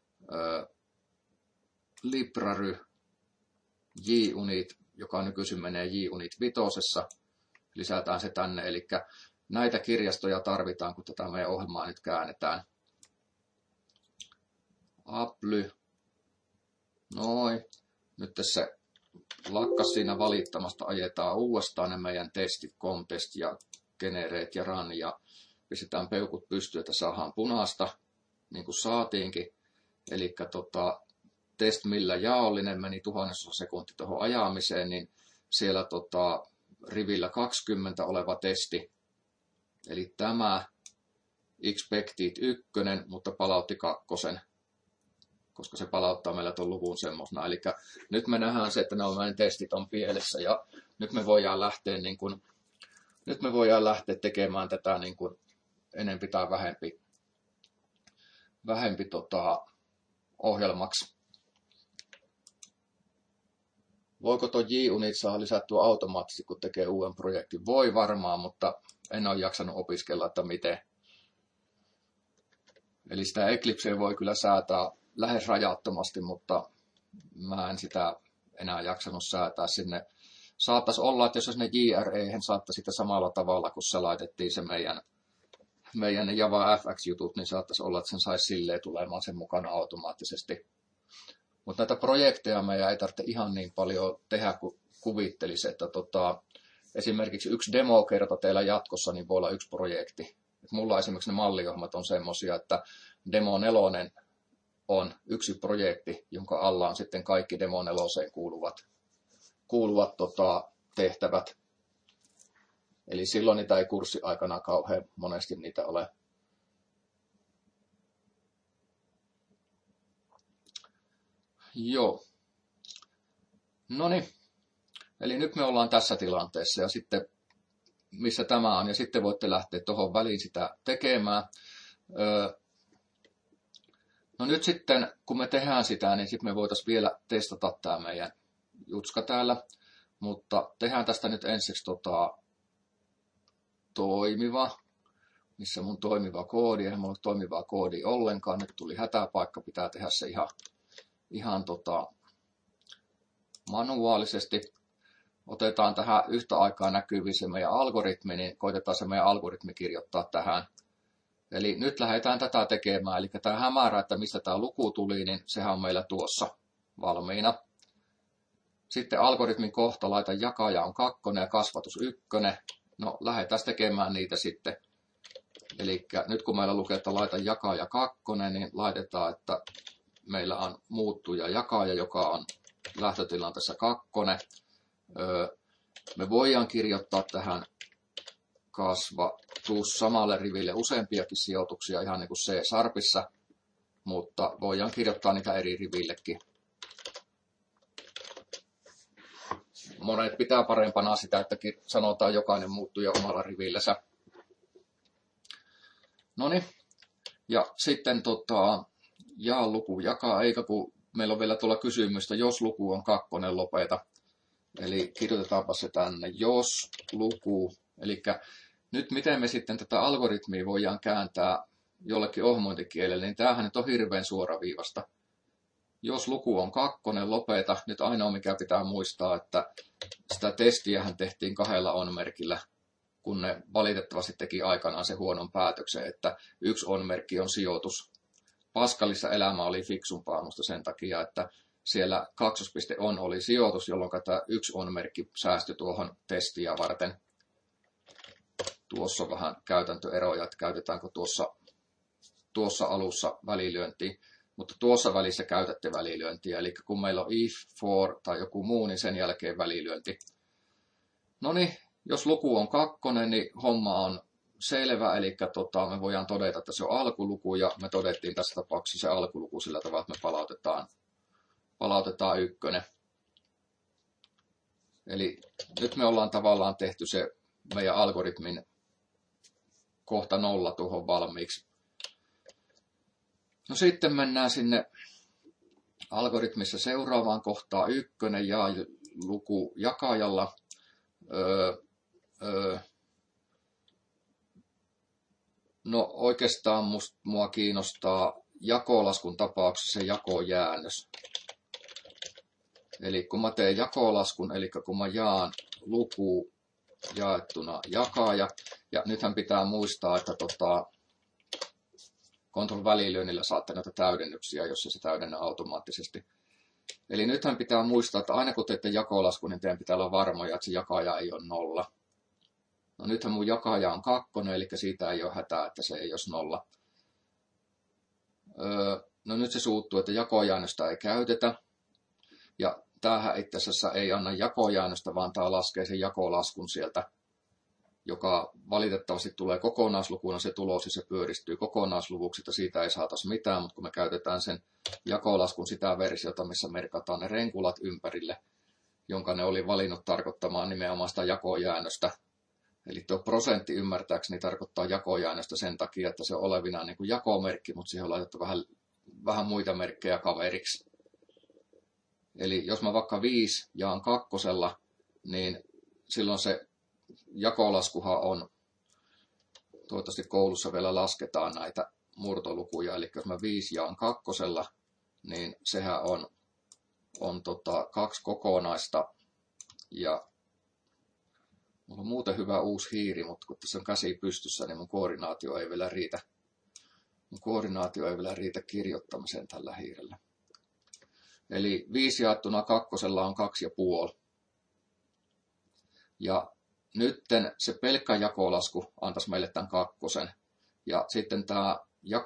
library JUnit, joka nykyisin menee JUnit 5. Lisätään se tänne, eli näitä kirjastoja tarvitaan, kun tätä meidän ohjelmaa nyt käännetään. Apply. Noin. Nyt se lakkas siinä valittamasta. Ajetaan uudestaan ne meidän testit, COMTEST ja generate ja run. Ja pistetään peukut pystyyn, että saadaan punaista, niin kuin saatiinkin. Eli test millä jaollinen meni 1000 sekunti tuohon ajamiseen, niin siellä rivillä 20 oleva testi. Eli tämä expected 1, mutta palautti 2. Koska se palauttaa meillä tuon luvun semmoisena. Eli nyt me nähdään se, että nämä meidän testit on pielessä ja nyt me voidaan lähteä tekemään tätä niin kuin enempi tai vähempi ohjelmaksi. Voiko tuo JUnit saa lisättyä automaattisesti, kun tekee uuden projektin? Voi varmaan, mutta en ole jaksanut opiskella, että miten. Eli sitä Eclipsea voi kyllä säätää lähes rajattomasti, mutta mä en sitä enää jaksanut säätää sinne. Saattaisi olla, että jos sinne JRE:hen saattaisi sitä samalla tavalla, kun se laitettiin se meidän Java FX-jutut, niin saattaisi olla, että sen saisi silleen tulemaan sen mukana automaattisesti. Mutta näitä projekteja meidän ei tarvitse ihan niin paljon tehdä kuin kuvittelisi, että esimerkiksi yksi demokerta teillä jatkossa niin voi olla yksi projekti. Et mulla esimerkiksi ne malliohjelmat on semmoisia, että Demo 4 on yksi projekti, jonka alla on sitten kaikki Demo 4 kuuluvat tehtävät. Eli silloin niitä ei kurssi aikana kauhean monesti niitä ole. Joo. Noniin. Eli nyt me ollaan tässä tilanteessa ja sitten missä tämä on ja sitten voitte lähteä tuohon väliin sitä tekemään. No nyt sitten, kun me tehdään sitä, niin sitten me voitaisiin vielä testata tämä meidän jutska täällä. Mutta tehdään tästä nyt ensiksi toimiva. missä mun toimiva koodi, eihän mulla ole toimivaa koodia ollenkaan, nyt tuli hätäpaikka, pitää tehdä se ihan manuaalisesti. Otetaan tähän yhtä aikaa näkyviin se meidän algoritmi, niin koitetaan se meidän algoritmi kirjoittaa tähän. Eli nyt lähdetään tätä tekemään, eli tämä hämärä, että mistä tämä luku tuli, niin sehän on meillä tuossa valmiina. Sitten algoritmin kohta, laita jakaja on 2 ja kasvatus 1. No lähdetään tekemään niitä sitten. Eli nyt kun meillä lukee, että laita jakaja 2, niin laitetaan, että meillä on muuttuja jakaja, joka on lähtötilanteessa 2. Me voidaan kirjoittaa tähän kasvatus samalle riville useampiakin sijoituksia, ihan niin kuin C-sharpissa, mutta voidaan kirjoittaa niitä eri rivillekin. Monet pitää parempana sitä, että sanotaan jokainen muuttuja omalla rivillensä. Noniin, ja sitten jaa luku jakaa, eikä kun meillä on vielä tuolla kysymystä, jos luku on 2, lopeta. Eli kirjoitetaanpa se tänne, jos luku, eli nyt miten me sitten tätä algoritmia voidaan kääntää jollekin ohjelmointikielelle, niin tämähän nyt on hirveän suoraviivasta. Jos luku on 2, lopeta. Nyt ainoa mikä pitää muistaa, että sitä testiähän tehtiin 2 on-merkillä, kun ne valitettavasti teki aikanaan se huonon päätöksen, että 1 on-merkki on sijoitus. Pascalissa elämä oli fiksumpaa musta sen takia, että siellä kaksospiste oli sijoitus, jolloin tämä 1 on-merkki säästyi tuohon testiä varten. Tuossa on vähän käytäntöeroja, että käytetäänkö tuossa alussa välilyöntiä, mutta tuossa välissä käytätte välilyöntiä, eli kun meillä on if, for tai joku muu, niin sen jälkeen välilyönti. No niin, jos luku on 2, niin homma on selvä, eli me voidaan todeta, että se on alkuluku, ja me todettiin tässä tapauksessa se alkuluku sillä tavalla, että me palautetaan 1. Eli nyt me ollaan tavallaan tehty se meidän algoritmin kohta 0 tuohon valmiiksi. No sitten mennään sinne algoritmissa seuraavaan kohtaan 1 ja luku jakajalla. No oikeastaan mua kiinnostaa jakolaskun tapauksessa se jakojäännös. Eli kun mä teen jakolaskun, eli kun mä jaan luku jaettuna jakaja, ja nythän pitää muistaa, että Ctrl-välilyönnillä saatte näitä täydennyksiä, jos se täydennä automaattisesti. Eli nythän pitää muistaa, että aina kun teette jakolaskun, niin teidän pitää olla varmoja, että se jakaja ei ole 0. No nythän mun jakaja on 2, eli siitä ei ole hätää, että se ei olisi 0. No nyt se suuttuu, että jakojäännöstä ei käytetä. Ja tämähän itse asiassa ei anna jakojäännöstä, vaan tämä laskee sen jakolaskun sieltä, joka valitettavasti tulee kokonaislukuna, se tulos ja se pyöristyy kokonaisluvuksi, että siitä ei saataisi mitään, mutta kun me käytetään sen jakolaskun sitä versiota, missä merkataan ne renkulat ympärille, jonka ne oli valinnut tarkoittamaan nimenomaan sitä jakojäännöstä. Eli tuo prosentti ymmärtääkseni tarkoittaa jakojäännöstä sen takia, että se on olevinaan niin kuin jakomerkki, mutta siihen on laitettu vähän muita merkkejä kaveriksi. Eli jos mä vaikka 5 jaan 2, niin silloin se jakolaskuhan on, toivottavasti koulussa vielä lasketaan näitä murtolukuja, eli jos mä 5 jaan 2, niin sehän on 2 kokonaista, ja mulla on muuten hyvä uusi hiiri, mutta kun tässä on käsi pystyssä, niin mun koordinaatio ei vielä riitä kirjoittamiseen tällä hiirellä. Eli 5 jaettuna 2 on 2,5. Ja nytten se pelkkä jakolasku antaisi meille tämän 2. Ja sitten tämä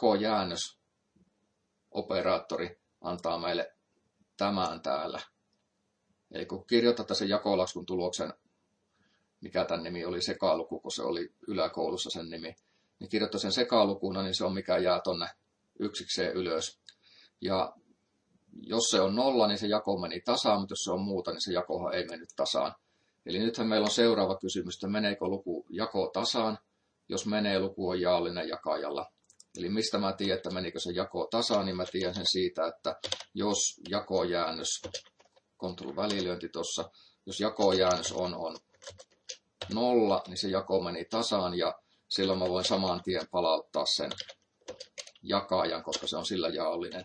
jakojäännösoperaattori antaa meille tämän täällä. Eli kun kirjoitatte sen jakolaskun tuloksen, mikä tämän nimi oli, sekaluku, kun se oli yläkoulussa sen nimi, niin kirjoittaa sen sekalukuna, niin se on mikä jää tonne yksikseen ylös. Ja jos se on 0, niin se jako meni tasaan, mutta jos se on muuta, niin se jakohan ei mennyt tasaan. Eli nythän meillä on seuraava kysymys, että meneekö luku jako tasaan, jos menee luku on jaallinen jakajalla. Eli mistä mä tiedän, että menikö se jako tasaan, niin mä tiedän sen siitä, että jos jakojäännös, Ctrl-välilyönti tuossa, jos jakojäännös on 0, niin se jako meni tasaan, ja silloin mä voin saman tien palauttaa sen jakajan, koska se on sillä jaollinen.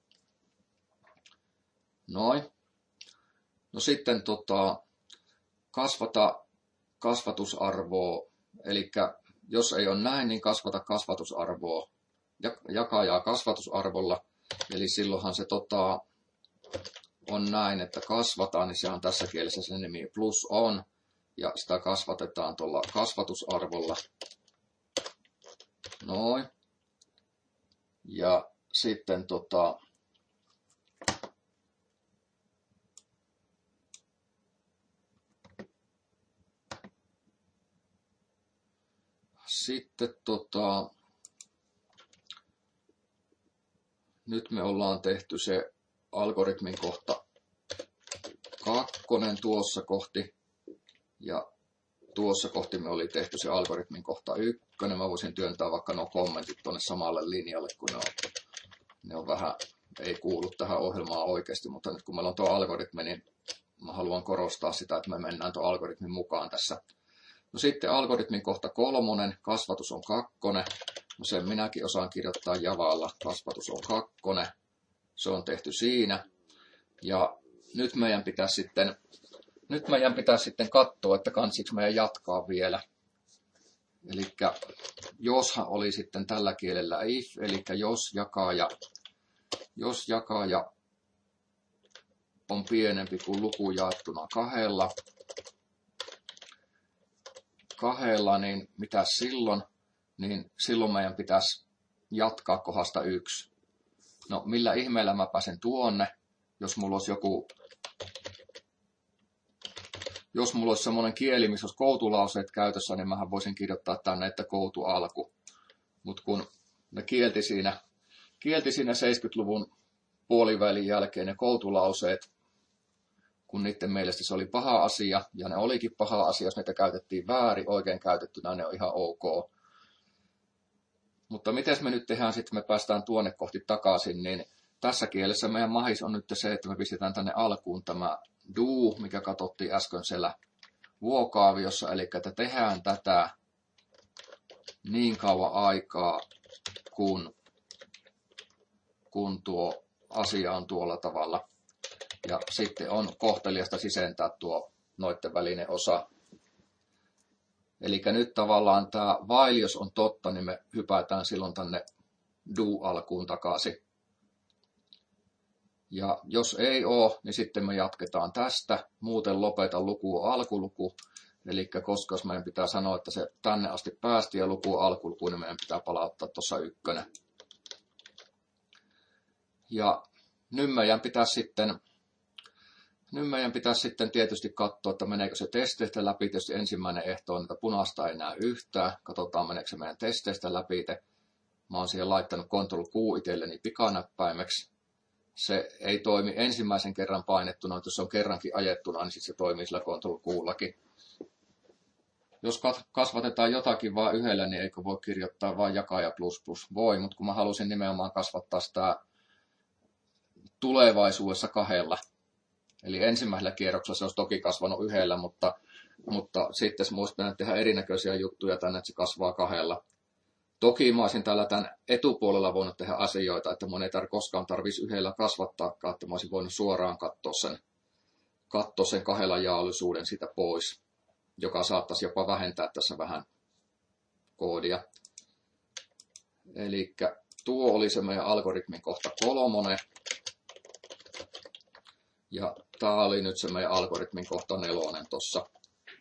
Noin. No sitten kasvata kasvatusarvoa, eli jos ei ole näin, niin kasvata kasvatusarvoa, jakajaa kasvatusarvolla, eli silloinhan se on näin, että kasvataan, niin se on tässä kielessä se nimi plus on, ja sitä kasvatetaan tuolla kasvatusarvolla. Noin. Ja sitten nyt me ollaan tehty se algoritmin kohta 2 tuossa kohti, ja tuossa kohti me oli tehty se algoritmin kohta 1. Mä voisin työntää vaikka nuo kommentit tuonne samalle linjalle, kun ne on vähän, ei kuulu tähän ohjelmaan oikeasti, mutta nyt kun meillä on tuo algoritmi, niin mä haluan korostaa sitä, että me mennään tuon algoritmin mukaan tässä. No sitten algoritmin kohta 3, kasvatus on 2. No sen minäkin osaan kirjoittaa Javalla, kasvatus on 2. Se on tehty siinä. Ja nyt meidän pitää sitten katsoa, että kansiks meidän jatkaa vielä. Eli joshan oli sitten tällä kielellä if, eli jos jakaja on pienempi kuin luku jaettuna 2, niin mitä silloin? Niin silloin meidän pitäisi jatkaa kohdasta 1. No millä ihmeellä mä pääsen tuonne, jos mulla olisi semmoinen kieli, missä olisi koutulauseet käytössä, niin mähän voisin kirjoittaa tänne, että koutu alku. Mutta kun ne kielti siinä 70-luvun puolivälin jälkeen ne koutulauseet, kun niiden mielestä se oli paha asia, ja ne olikin paha asia, jos niitä käytettiin väärin, oikein käytettynä, ne on ihan ok. Mutta miten me nyt tehdään, sitten me päästään tuonne kohti takaisin, niin tässä kielessä meidän mahis on nyt se, että me pistetään tänne alkuun tämä do, mikä katsottiin äsken siellä vuokaaviossa, eli että tehdään tätä niin kauan aikaa, kun tuo asia on tuolla tavalla. Ja sitten on kohteliasta sisentää tuo noiden välinen osa. Eli nyt tavallaan tämä while, jos on totta, niin me hypätään silloin tänne do-alkuun takaisin. Ja jos ei ole, niin sitten me jatketaan tästä. Muuten lopeta luku on alkuluku. Eli koska jos meidän pitää sanoa, että se tänne asti päästi ja luku on alkuluku, niin meidän pitää palauttaa tuossa 1. Ja nyt meidän pitäisi sitten tietysti katsoa, että meneekö se testeistä läpi. Tietysti ensimmäinen ehto on, että punaista ei näe yhtään. Katsotaan, meneekö se meidän testeistä läpi. Mä oon siihen laittanut Ctrl-Q itselleni pikanäppäimeksi. Se ei toimi ensimmäisen kerran painettuna, mutta jos se on kerrankin ajettuna, niin sitten se toimii sillä Ctrl-Q:llakin. Jos kasvatetaan jotakin vain yhdellä, niin eikö voi kirjoittaa vain jakaja plus plus? Voi, mutta kun mä halusin nimenomaan kasvattaa sitä tulevaisuudessa 2. Eli ensimmäisellä kierroksella se olisi toki kasvanut 1, mutta sitten se voisi tehdä erinäköisiä juttuja tänne, että se kasvaa 2. Toki mä olisin täällä tämän etupuolella voinut tehdä asioita, että mun ei koskaan tarvitsisi 1 kasvattaakaan, että mä olisin voinut suoraan katsoa sen 2 jaollisuuden siitä pois, joka saattaisi jopa vähentää tässä vähän koodia. Eli tuo oli se meidän algoritmin kohta 3. Ja tämä oli nyt se meidän algoritmin kohta 4 tuossa.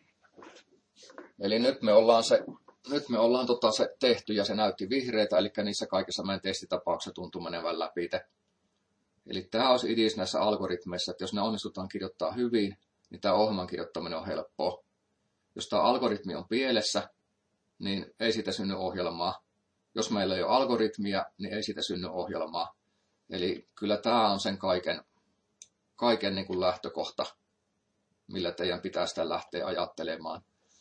Eli nyt me ollaan se tehty ja se näytti vihreitä, eli niissä kaikissa meidän testitapauksissa tuntui menevän läpi. Eli tämä olisi idis näissä algoritmeissa, että jos ne onnistutaan kirjoittaa hyvin, niin tämä ohjelman kirjoittaminen on helppoa. Jos tämä algoritmi on pielessä, niin ei siitä synny ohjelmaa. Jos meillä ei ole algoritmia, niin ei siitä synny ohjelmaa. Eli kyllä tämä on sen kaiken niin kuin lähtökohta, millä teidän pitää sitä lähteä ajattelemaan.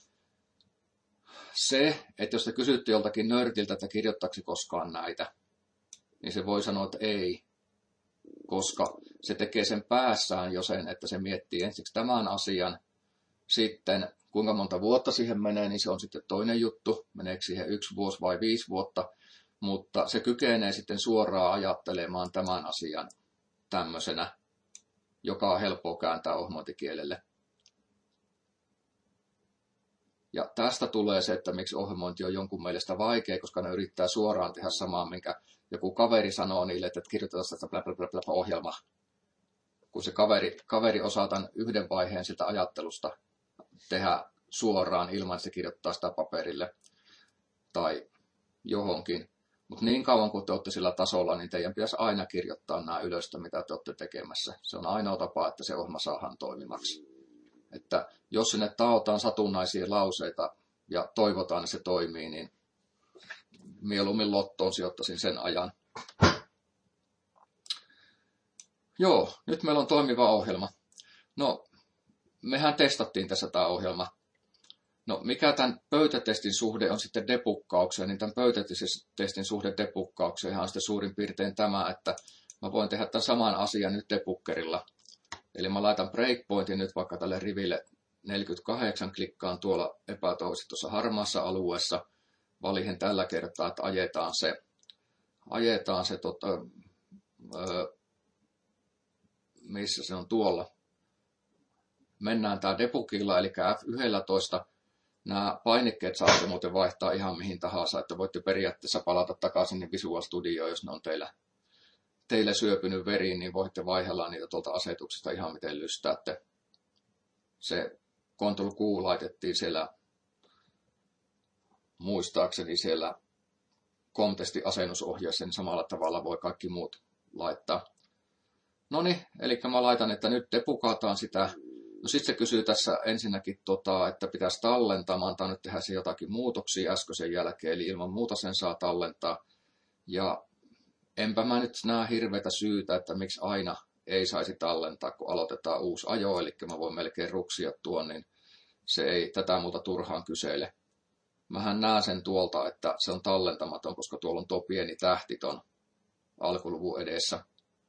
Se, että jos te kysytte joltakin nörtiltä, että kirjoittaako koskaan näitä, niin se voi sanoa, että ei, koska se tekee sen päässään jo sen, että se miettii ensiksi tämän asian, sitten Kuinka monta vuotta siihen menee, niin se on sitten toinen juttu. Meneekö siihen 1 vuosi vai 5 vuotta. Mutta se kykenee sitten suoraan ajattelemaan tämän asian tämmöisenä, joka on helppoa kääntää ohjelmointikielelle. Ja tästä tulee se, että miksi ohjelmointi on jonkun mielestä vaikea, koska ne yrittää suoraan tehdä samaa, minkä joku kaveri sanoo niille, että kirjoitetaan sitä ohjelma. Kun se kaveri osaa tämän yhden vaiheen siltä ajattelusta tehdä suoraan ilman, että se kirjoittaa sitä paperille tai johonkin. Mutta niin kauan kuin te olette sillä tasolla, niin teidän pitäisi aina kirjoittaa nämä ylös, mitä te olette tekemässä. Se on ainoa tapa, että se ohjelma saadaan toimimaksi. Että jos sinne taotaan satunnaisia lauseita ja toivotaan, että se toimii, niin mieluummin lottoon sijoittaisin sen ajan. Joo, nyt meillä on toimiva ohjelma. No, mehän testattiin tässä tämä ohjelma. No, mikä tämän pöytätestin suhde on sitten debukkaukseen, niin tämän pöytätestin suhde debukkaukseen on sitten suurin piirtein tämä, että mä voin tehdä tämän saman asian nyt debuggerilla. Eli mä laitan breakpointin nyt vaikka tälle riville 48, klikkaan tuolla epätoivoisesti tuossa harmaassa alueessa, valihin tällä kertaa, että ajetaan se missä se on tuolla. Mennään tää debugilla, eli F11. Nämä painikkeet saatte muuten vaihtaa ihan mihin tahansa, että voitte periaatteessa palata takaisin niin Visual Studioon, jos ne on teillä syöpynyt veriin, niin voitte vaihella niitä tuolta asetuksesta ihan miten lystäätte. Se Ctrl-Q laitettiin siellä, muistaakseni siellä COM-testi-asennusohjeessa, niin samalla tavalla voi kaikki muut laittaa. Noniin, eli mä laitan, että nyt debugataan sitä. No sitten se kysyy tässä ensinnäkin, että pitäisi tallentaa. Mä antaa nyt tehdä se jotakin muutoksia äskeisen jälkeen, eli ilman muuta sen saa tallentaa. Ja enpä mä nyt näe hirveätä syytä, että miksi aina ei saisi tallentaa, kun aloitetaan uusi ajo, eli mä voin melkein ruksia tuon, niin se ei tätä muuta turhaan kyseile. Mähän näen sen tuolta, että se on tallentamaton, koska tuolla on tuo pieni tähti ton alkuluvun edessä.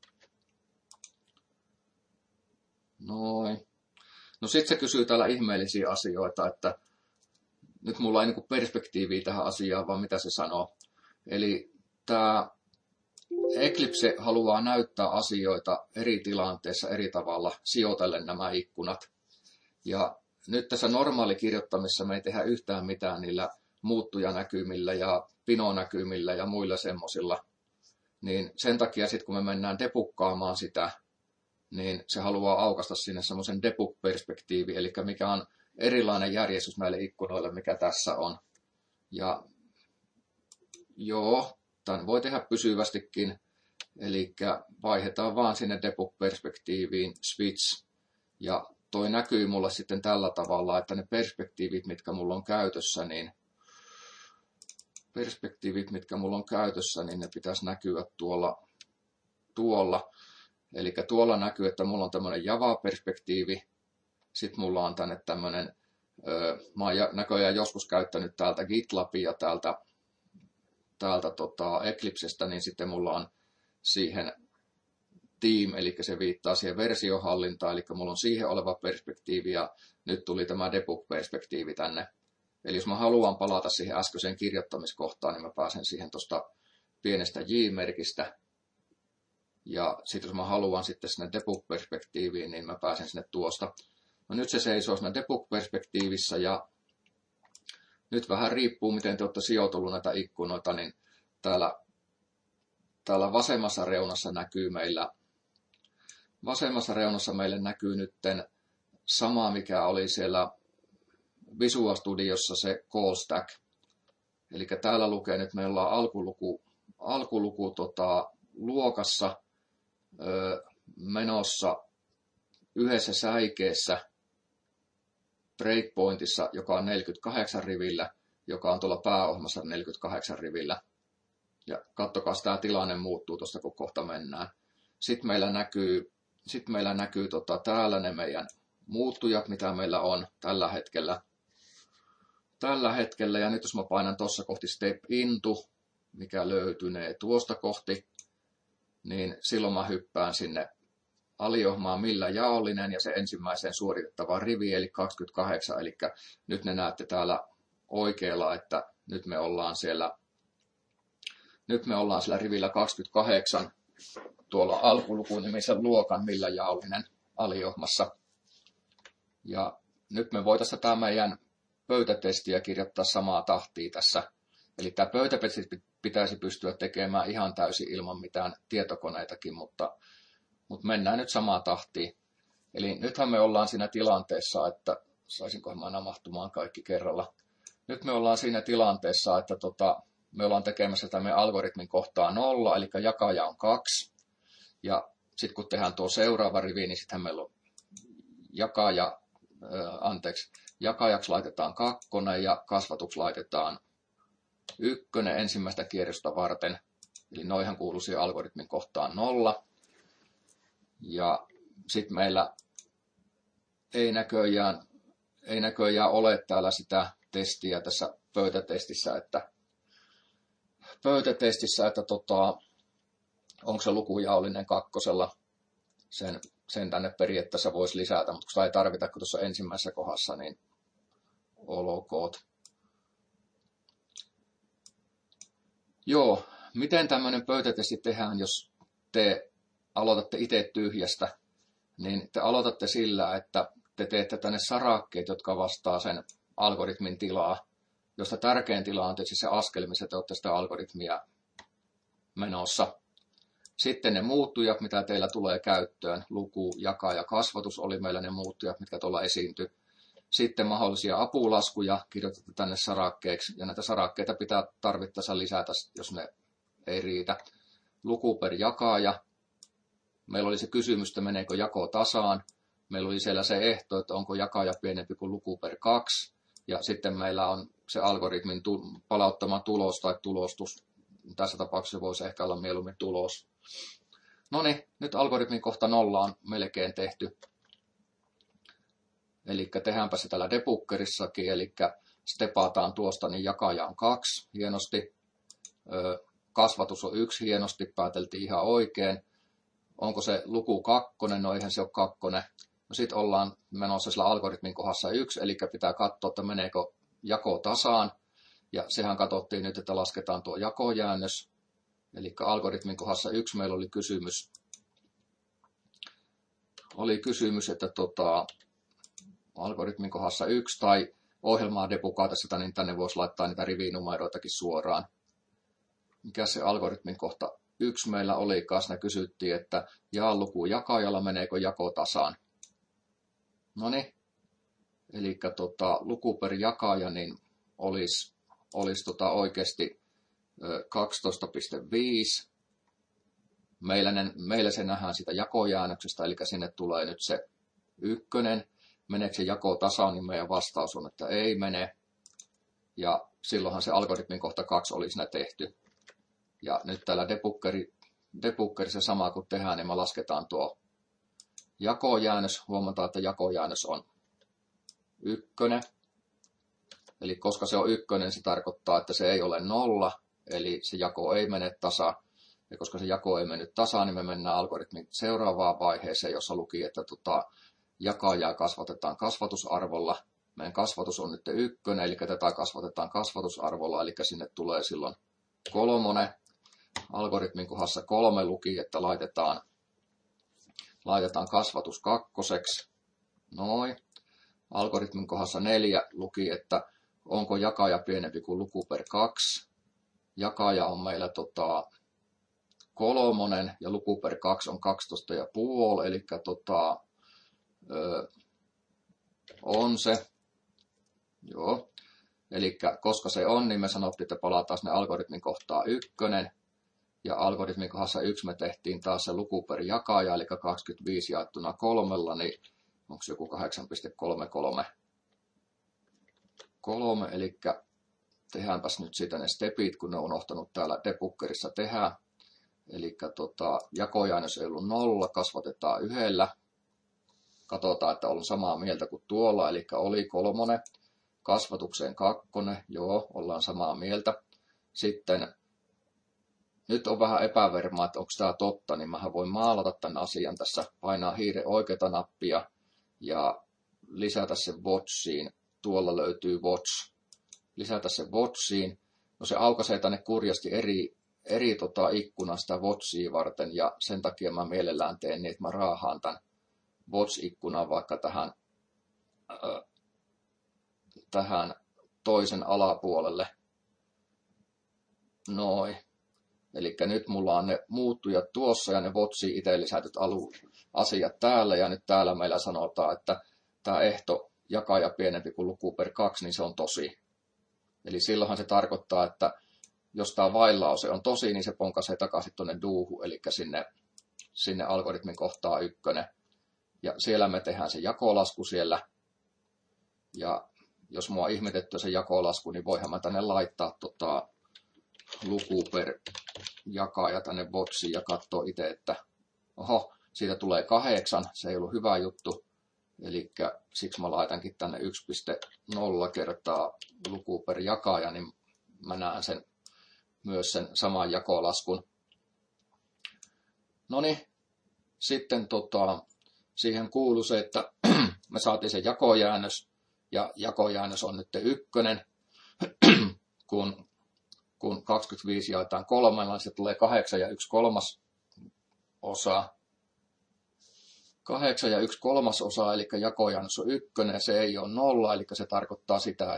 Noin. No sit se kysyy täällä ihmeellisiä asioita, että nyt mulla ei niinku perspektiiviä tähän asiaan, vaan mitä se sanoo. Eli tää Eclipse haluaa näyttää asioita eri tilanteissa eri tavalla sijoitellen nämä ikkunat. Ja nyt tässä normaalikirjoittamisessa me ei tehdä yhtään mitään niillä muuttujanäkymillä ja pinonäkymillä ja muilla semmosilla. Niin sen takia sitten kun me mennään debukkaamaan sitä, niin se haluaa aukaista sinne semmoisen debug-perspektiivi, eli mikä on erilainen järjestys näille ikkunoille, mikä tässä on. Ja joo, tämän voi tehdä pysyvästikin, eli vaihdetaan vaan sinne debug-perspektiiviin switch, ja toi näkyy mulle sitten tällä tavalla, että ne perspektiivit, mitkä mulla on käytössä, niin ne pitäisi näkyä tuolla. Eli tuolla näkyy, että mulla on tämmöinen Java-perspektiivi. Sitten mulla on tänne tämmöinen, mä oon näköjään joskus käyttänyt täältä GitLabia täältä Eclipsestä, niin sitten mulla on siihen team, eli se viittaa siihen versiohallintaan, eli mulla on siihen oleva perspektiivi, ja nyt tuli tämä debug-perspektiivi tänne. Eli jos mä haluan palata siihen äskeiseen kirjoittamiskohtaan, niin mä pääsen siihen tuosta pienestä J-merkistä. Ja sitten jos mä haluan sitten sinne debug-perspektiiviin, niin mä pääsen sinne tuosta. No nyt se seisoo siinä debug-perspektiivissä, ja nyt vähän riippuu, miten te olette sijoitellut näitä ikkunoita, niin täällä vasemmassa reunassa meille näkyy nytten sama, mikä oli siellä Visual Studiossa se call stack. Eli täällä lukee nyt, meillä on alkuluku luokassa menossa yhdessä säikeessä breakpointissa, joka on 48 rivillä, joka on tuolla pääohjelmassa 48 rivillä. Ja katsokaa, tämä tilanne muuttuu tuosta, kun kohta mennään. Sitten meillä näkyy täällä ne meidän muuttujat, mitä meillä on tällä hetkellä. Ja nyt jos mä painan tuossa kohti step into, mikä löytynee tuosta kohti, niin silloin mä hyppään sinne aliohmaa millä jaollinen ja se ensimmäiseen suoritettava rivi eli 28. Eli nyt ne näette täällä oikealla, että nyt me ollaan siellä rivillä 28 tuolla alkulukunimisen luokan millä jaollinen aliohmassa. Ja nyt me voitaisiin tämä meidän pöytätestiä kirjoittaa samaa tahtia tässä. Eli tämä pöytätesti pitäisi pystyä tekemään ihan täysin ilman mitään tietokoneitakin, mutta mennään nyt samaa tahtia. Eli nythän me ollaan siinä tilanteessa, että saisinkohan mä namahtumaan kaikki kerralla. Nyt me ollaan siinä tilanteessa, että me ollaan tekemässä tämän algoritmin kohtaa 0, eli jakaja on 2. Ja sitten kun tehdään tuo seuraava rivi, niin sittenhän meillä on jakajaksi laitetaan 2 ja kasvatuksi laitetaan 1 ensimmäistä kierrosta varten. Eli noihan kuuluu siihen algoritmin kohtaan 0. Ja sitten meillä ei näköjään ole täällä sitä testiä tässä pöytätestissä, että onko se lukujaollinen 2. Sen tänne periaatteessa voisi lisätä, mutta kun sitä ei tarvita, kun tuossa ensimmäisessä kohdassa, niin olkoot. Joo, miten tämmöinen pöytätesti tehdään, jos te aloitatte itse tyhjästä, niin te aloitatte sillä, että te teette tänne sarakkeet, jotka vastaa sen algoritmin tilaa, josta tärkein tila on tietysti se askel, missä te olette sitä algoritmia menossa. Sitten ne muuttujat, mitä teillä tulee käyttöön, luku, jaka ja kasvatus oli meillä ne muuttujat, mitkä tuolla esiintyi. Sitten mahdollisia apulaskuja kirjoitatte tänne sarakkeeksi, ja näitä sarakkeita pitää tarvittaessa lisätä, jos ne ei riitä. Luku per jakaja. Meillä oli se kysymys, että meneekö jako tasaan. Meillä oli siellä se ehto, että onko jakaja pienempi kuin luku per 2. Ja sitten meillä on se algoritmin palauttama tulos tai tulostus. Tässä tapauksessa voisi ehkä olla mieluummin tulos. No niin, nyt algoritmin kohta 0 on melkein tehty. Eli tehdäänpä se täällä debuggerissakin, eli stepataan tuosta, niin jakaja on 2 hienosti. Kasvatus on 1 hienosti, pääteltiin ihan oikein. Onko se luku 2? No eihän se ole 2. No sitten ollaan menossa sillä algoritmin kohdassa 1, eli pitää katsoa, että meneekö jako tasaan. Ja sehän katsottiin nyt, että lasketaan tuo jakojäännös. Eli algoritmin kohdassa 1 meillä oli kysymys, että algoritmin kohdassa 1 tai ohjelmaa debugaatessa, niin tänne voisi laittaa niitä rivinumeroitakin suoraan. Mikä se algoritmin kohta 1 meillä oli, siinä kysyttiin, että jaa luku jakajalla, meneekö jako tasaan. Noniin, eli luku per jakaja niin olisi oikeasti 12,5. Meillä se nähdään sitä jakojäännöksestä, eli sinne tulee nyt se 1. Meneekö se jako tasaan, niin meidän vastaus on, että ei mene. Ja silloinhan se algoritmin kohta 2 oli siinä tehty. Ja nyt täällä debuggerissa sama kun tehdään, niin me lasketaan tuo jakojäännös. Huomataan, että jakojäännös on 1. Eli koska se on 1, se tarkoittaa, että se ei ole 0. Eli se jako ei mene tasaan. Ja koska se jako ei mennyt tasaan, niin me mennään algoritmin seuraavaan vaiheeseen, jossa luki, että jakajaa kasvatetaan kasvatusarvolla. Meidän kasvatus on nyt 1, eli tätä kasvatetaan kasvatusarvolla, eli sinne tulee silloin 3. Algoritmin kohdassa 3 luki, että laitetaan kasvatus 2. Noin. Algoritmin kohdassa 4 luki, että onko jakaja pienempi kuin luku per 2. Jakaja on meillä 3 ja luku per 2 on 12,5, eli on se. Joo. Eli koska se on, niin me sanottiin, että palataan sinne algoritmin kohtaa 1. Ja algoritmin kohdassa 1 me tehtiin taas se luku per jakaja, eli 25 jaettuna 3, niin onko se joku 8,333. Eli tehdäänpäs nyt siitä ne stepit, kun ne on unohtanut täällä debuggerissa tehdä. Eli jakojäännös ei ollut 0, kasvatetaan 1. Katsotaan, että on samaa mieltä kuin tuolla, eli oli 3. Kasvatukseen 2, joo, ollaan samaa mieltä. Sitten nyt on vähän epävarmaa, että onko tämä totta, niin mähän voin maalata tämän asian tässä, painaa hiiren oikeata nappia ja lisätä sen watchiin. Tuolla löytyy watch. Lisätä sen watchiin. No se aukaisee tänne kurjasti eri ikkunan sitä watchia varten, ja sen takia mä mielellään teen niin, että mä raahaan tämän watch-ikkunan vaikka tähän toisen alapuolelle. Noin. Eli nyt mulla on ne muuttujat tuossa ja ne watchiin itse lisätyt asiat täällä, ja nyt täällä meillä sanotaan, että tämä ehto jakaja pienempi kuin luku per 2, niin se on tosi. Eli silloinhan se tarkoittaa, että jos tämä while-lause on tosi, niin se ponkaisee takaisin tuonne do'hun, eli sinne algoritmin kohtaa 1. Ja siellä me tehdään se jakolasku siellä. Ja jos mua on ihmetetty se jakolasku, niin voihan mä tänne laittaa luku per jakaja tänne watchiin ja katsoa itse, että oho, siitä tulee 8, se ei ollut hyvä juttu. Eli siksi mä laitankin tänne 1,0 kertaa luku per jakaja, niin mä näen myös sen saman jakolaskun. Noniin, sitten siihen kuuluu se, että me saatiin se jakojäännös, ja jakojäännös on nyt 1, kun 25 jaetaan 3, niin se tulee 8 ja 1/3 osa. 8 ja 1/3 osa, eli jakojäännös on 1, ja se ei ole 0, eli se tarkoittaa sitä,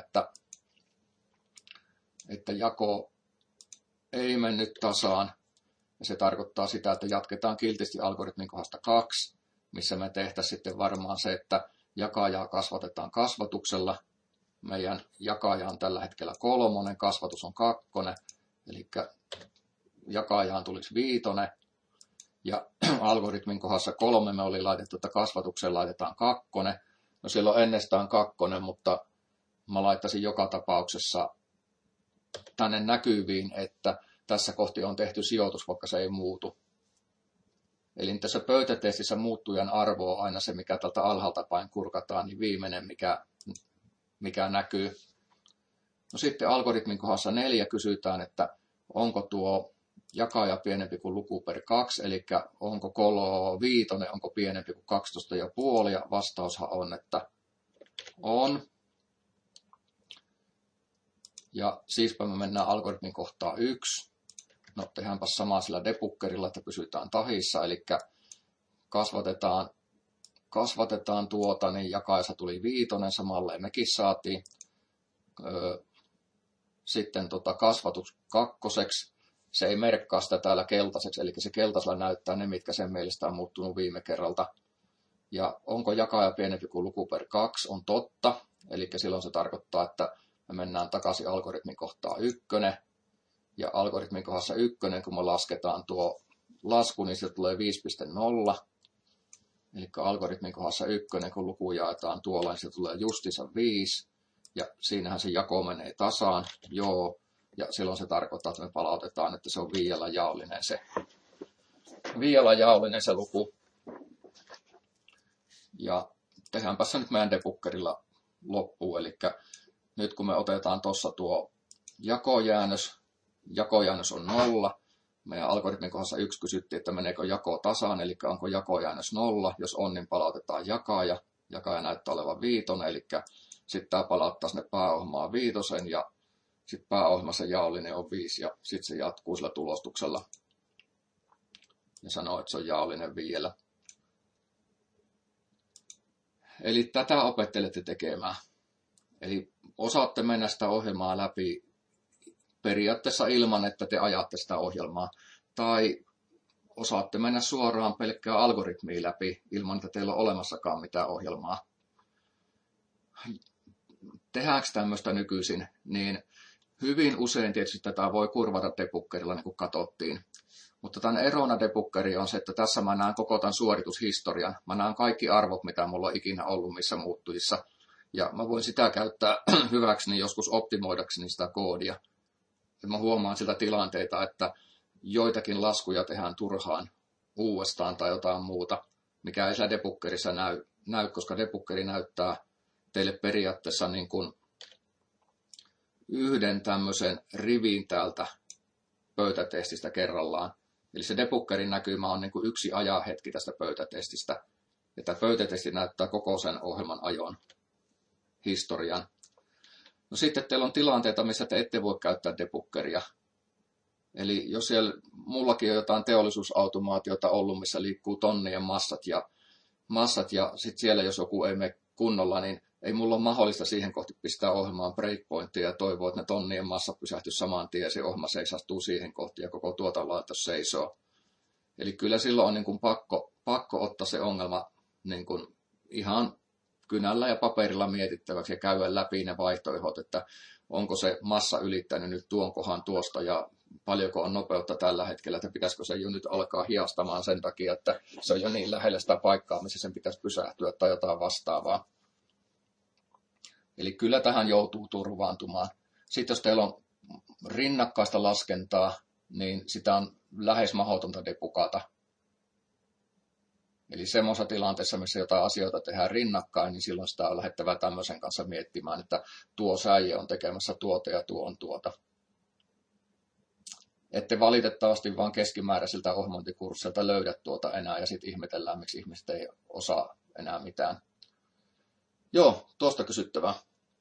että jako ei mennyt tasaan. Ja se tarkoittaa sitä, että jatketaan kiltisti algoritmin kohdasta 2, missä me tehtäisiin sitten varmaan se, että jakajaa kasvatetaan kasvatuksella. Meidän jakaja on tällä hetkellä 3, kasvatus on 2, eli jakajaan tulisi 5. Ja algoritmin kohdassa 3 me oli laitettu, että kasvatukseen laitetaan 2. No silloin ennestään 2, mutta mä laittaisin joka tapauksessa tänne näkyviin, että tässä kohti on tehty sijoitus, vaikka se ei muutu. Eli tässä pöytätestissä muuttujan arvo on aina se, mikä tältä alhaalta päin kurkataan, niin viimeinen, mikä näkyy. No sitten algoritmin kohdassa 4 kysytään, että onko tuo jakaja pienempi kuin luku per 2, eli onko kolo 5, onko pienempi kuin 12,5, ja vastaushan on, että on. Ja siispä me mennään algoritmin kohtaan 1. No tehdäänpä samaa sillä debuggerilla, että pysytään tahissa, eli kasvatetaan niin jakaessa tuli 5, samalle mekin saatiin. Sitten kasvatus 2, se ei merkkaa sitä täällä keltaiseksi, eli se keltaisella näyttää ne, mitkä sen mielestä on muuttunut viime kerralta. Ja onko jakaja pienempi kuin luku per 2 on totta, eli silloin se tarkoittaa, että me mennään takaisin algoritmin kohtaan 1. Ja algoritmin kohdassa 1, kun me lasketaan tuo lasku, niin se tulee 5,0. Eli algoritmin kohdassa 1, kun luku jaetaan tuolla, niin se tulee justiinsa 5. Ja siinähän se jako menee tasaan. Joo. Ja silloin se tarkoittaa, että me palautetaan, että se on 5 jaollinen se luku. Ja tehdäänpä se nyt meidän debuggerilla loppuun. Eli nyt kun me otetaan tuossa tuo jakojäännös on 0. Meidän algoritmin kohdassa 1 kysyttiin, että meneekö jako tasaan, eli onko jakojäännös 0. Jos on, niin palautetaan jakaja. Jakaja näyttää olevan 5, eli sitten tämä palauttaa sinne pääohjelmaan 5, ja sitten pääohjelmassa jaollinen on 5, ja sitten se jatkuu sillä tulostuksella. Ja sanoo, että se on jaollinen 5. Eli tätä opettelette tekemään. Eli osaatte mennä sitä ohjelmaa läpi periaatteessa ilman, että te ajatte sitä ohjelmaa. Tai osaatte mennä suoraan pelkkää algoritmia läpi ilman, että teillä on olemassakaan mitään ohjelmaa. Tehdäänkö tämmöistä nykyisin, niin hyvin usein tietysti tätä voi kurvata debuggerilla, niin kuin katsottiin. Mutta tämän erona debuggeri on se, että tässä mä näen koko tämän suoritushistorian. Mä näen kaikki arvot, mitä mulla on ikinä ollut missä muuttujissa. Ja mä voin sitä käyttää hyväkseni joskus optimoidakseni sitä koodia. Mä huomaan sitä tilanteita, että joitakin laskuja tehdään turhaan uudestaan tai jotain muuta, mikä ei siellä debuggerissa näy, koska debuggeri näyttää teille periaatteessa niin kuin yhden tämmöisen rivin täältä pöytätestistä kerrallaan. Eli se debuggerin näkymä on niin kuin yksi ajanhetki tästä pöytätestistä. Ja tämä pöytätesti näyttää koko sen ohjelman ajon historian. No sitten teillä on tilanteita, missä te ette voi käyttää debuggeria. Eli jos siellä mullakin on jotain teollisuusautomaatiota ollut, missä liikkuu tonnien massat ja sitten siellä jos joku ei mene kunnolla, niin ei mulla ole mahdollista siihen kohti pistää ohjelmaan breakpointia ja toivoa, että ne tonnien massat pysähtyy saman tien ja se ohjelma seisastuu siihen kohti ja koko tuotanlaitos seisoo. Eli kyllä silloin on niin kuin pakko ottaa se ongelma niin kuin ihan kynällä ja paperilla mietittäväksi ja käydä läpi ne vaihtoehdot, että onko se massa ylittänyt nyt tuon kohan tuosta ja paljonko on nopeutta tällä hetkellä, että pitäisikö se jo nyt alkaa hiastamaan sen takia, että se on jo niin lähellä sitä paikkaa, missä sen pitäisi pysähtyä tai jotain vastaavaa. Eli kyllä tähän joutuu turvaantumaan. Sitten jos teillä on rinnakkaista laskentaa, niin sitä on lähes mahdotonta debugata. Eli semmoisessa tilanteessa, missä jotain asioita tehdään rinnakkain, niin silloin sitä on lähdettävä tämmöisen kanssa miettimään, että tuo säie on tekemässä tuota ja tuo on tuota. Ette valitettavasti vaan keskimääräisiltä ohjelmointikursseilta löydä tuota enää ja sitten ihmetellään, miksi ihmiset ei osaa enää mitään. Joo, tuosta kysyttävää.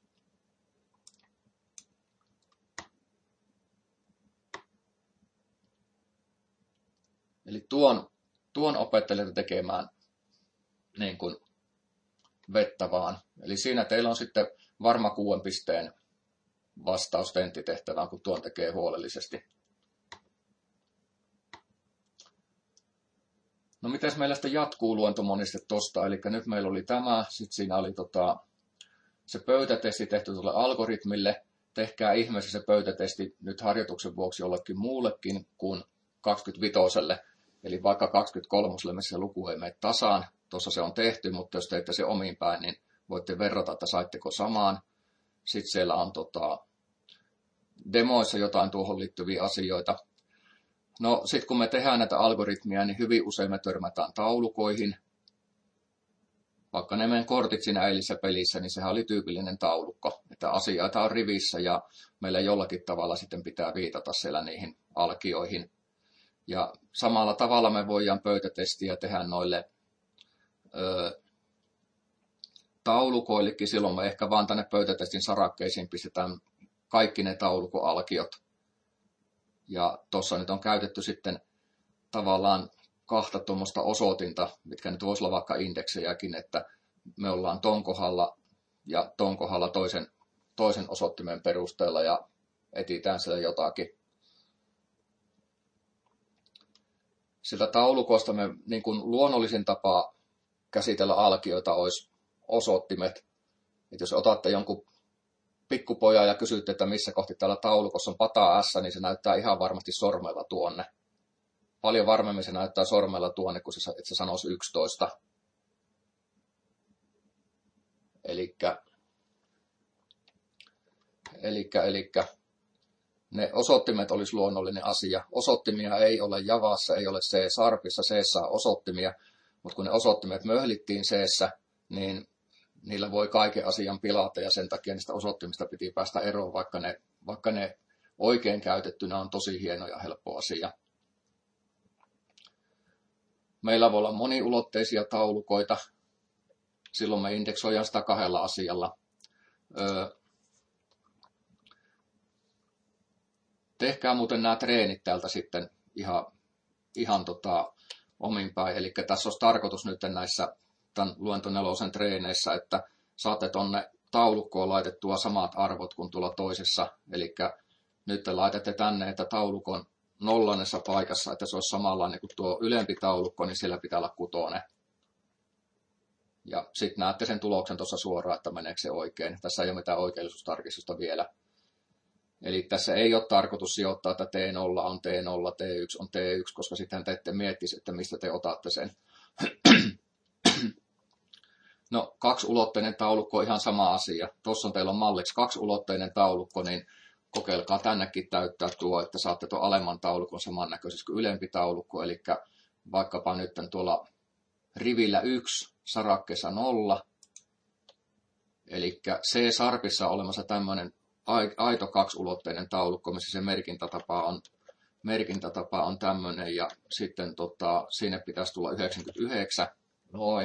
Eli tuon opettelijat tekemään niin kuin vettä vaan. Eli siinä teillä on sitten varma 6 pisteen vastaus tenttitehtävään, kun tuon tekee huolellisesti. No mitäs meillä sitten jatkuu luentomoniste tosta? Eli nyt meillä oli tämä, sitten siinä oli se pöytätesti tehty tuolle algoritmille. Tehkää ihmeessä se pöytätesti nyt harjoituksen vuoksi jollekin muullekin kuin 25. Eli vaikka 23, missä se luku ei mene tasaan, tuossa se on tehty, mutta jos teitte se omiin päin, niin voitte verrata, että saitteko samaan. Sitten siellä on demoissa jotain tuohon liittyviä asioita. No sitten kun me tehdään näitä algoritmia, niin hyvin usein me törmätään taulukoihin. Vaikka ne meidän kortit siinä eilisessä pelissä, niin sehän oli tyypillinen taulukko, että asioita on rivissä ja meillä jollakin tavalla sitten pitää viitata siellä niihin alkioihin. Ja samalla tavalla me voidaan pöytätestiä tehdä noille taulukoillekin. Silloin me ehkä vaan tänne pöytätestin sarakkeisiin pistetään kaikki ne taulukoalkiot. Ja tuossa nyt on käytetty sitten tavallaan 2 tuommoista osoitinta, mitkä nyt voisi olla vaikka indeksejäkin, että me ollaan ton kohdalla ja ton kohdalla toisen osoittimen perusteella ja etsitään siellä jotakin. Siltä taulukosta me niin kuin luonnollisin tapa käsitellä alkioita olisi osoittimet. Että jos otatte jonkun pikkupojan ja kysytte, että missä kohti täällä taulukossa on pata S, niin se näyttää ihan varmasti sormella tuonne. Paljon varmemmin se näyttää sormella tuonne, kun se sanoisi 11. Elikkä ne osoittimet olisi luonnollinen asia. Osoittimia ei ole Javassa, ei ole C-Sharpissa, C:ssä on osoittimia, mutta kun ne osoittimet möhlittiin C:ssä, niin niillä voi kaiken asian pilata ja sen takia niistä osoittimista piti päästä eroon, vaikka ne oikein käytettynä on tosi hieno ja helppo asia. Meillä voi olla moniulotteisia taulukoita. Silloin me indeksoidaan sitä 2 asialla. Tehkää muuten nämä treenit täältä sitten ihan omin päin. Eli tässä olisi tarkoitus nyt näissä tämän luento 4 treeneissä, että saatte tuonne taulukkoon laitettua samat arvot kuin tuolla toisessa. Eli nyt te laitatte tänne, että taulukon 0. paikassa, että se olisi samanlainen kuin tuo ylempi taulukko, niin siellä pitää olla 6. Ja sitten näette sen tuloksen tuossa suoraan, että meneekö se oikein. Tässä ei ole mitään oikeellisuustarkistusta vielä. Eli tässä ei ole tarkoitus sijoittaa, että T0 on T0, T1 on T1, koska sitten te ette miettisi, että mistä te otatte sen. No, 2-ulotteinen taulukko on ihan sama asia. Tuossa on teillä on malliksi 2-ulotteinen taulukko, niin kokeilkaa tännekin täyttää tuo, että saatte tuon alemman taulukon samannäköisesti kuin ylempi taulukko. Eli vaikkapa nyt tuolla rivillä 1, sarakkeessa 0. Eli C-Sharpissa on olemassa tämmöinen aito 2-ulotteinen taulukko, missä se merkintätapa on merkintätapa on tämmöinen, ja sitten sinne pitäisi tulla 99, noin.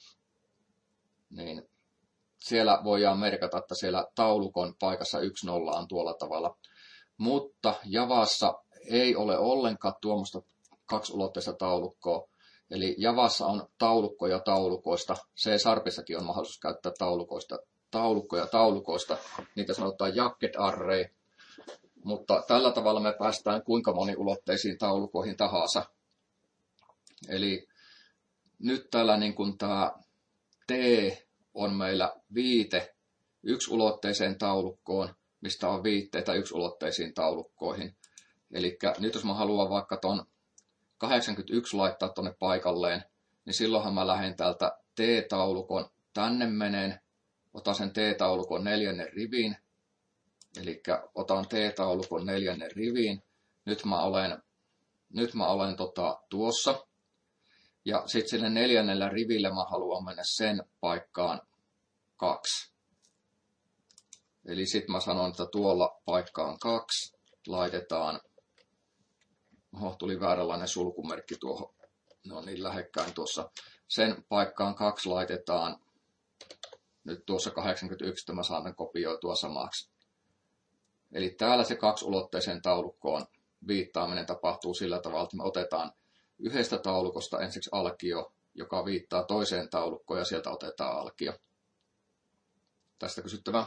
Niin siellä voidaan merkata, että siellä taulukon paikassa 1,0 on tuolla tavalla. Mutta Javassa ei ole ollenkaan tuommoista kaksiulotteista taulukkoa. Eli Javassa on taulukkoja taulukoista. C-sharpissakin on mahdollisuus käyttää taulukkoja taulukoista. Niitä sanotaan jacket array. Mutta tällä tavalla me päästään kuinka moniulotteisiin taulukoihin tahansa. Eli nyt täällä niin kuin tämä T on meillä viite yksiulotteiseen taulukkoon, mistä on viitteitä yksiulotteisiin taulukkoihin. Eli nyt jos mä haluan vaikka ton 81 laittaa tonne paikalleen, niin silloinhan mä lähden täältä T-taulukon tänne meneen, otan sen T-taulukon 4. riviin, eli otan T-taulukon 4. riviin, nyt mä olen tuossa, ja sitten sinne 4. riville mä haluan mennä sen paikkaan 2. Eli sitten mä sanon, että tuolla paikkaan 2 laitetaan, tuli vääränlainen sulkumerkki tuohon, ne on niin lähekkäin tuossa. Sen paikkaan 2 laitetaan, nyt tuossa 81, että mä saan tämän kopioitua samaksi. Eli täällä se kaksiulotteisen taulukkoon viittaaminen tapahtuu sillä tavalla, että me otetaan yhdestä taulukosta ensiksi alkio, joka viittaa toiseen taulukkoon, ja sieltä otetaan alkio. Tästä kysyttävää.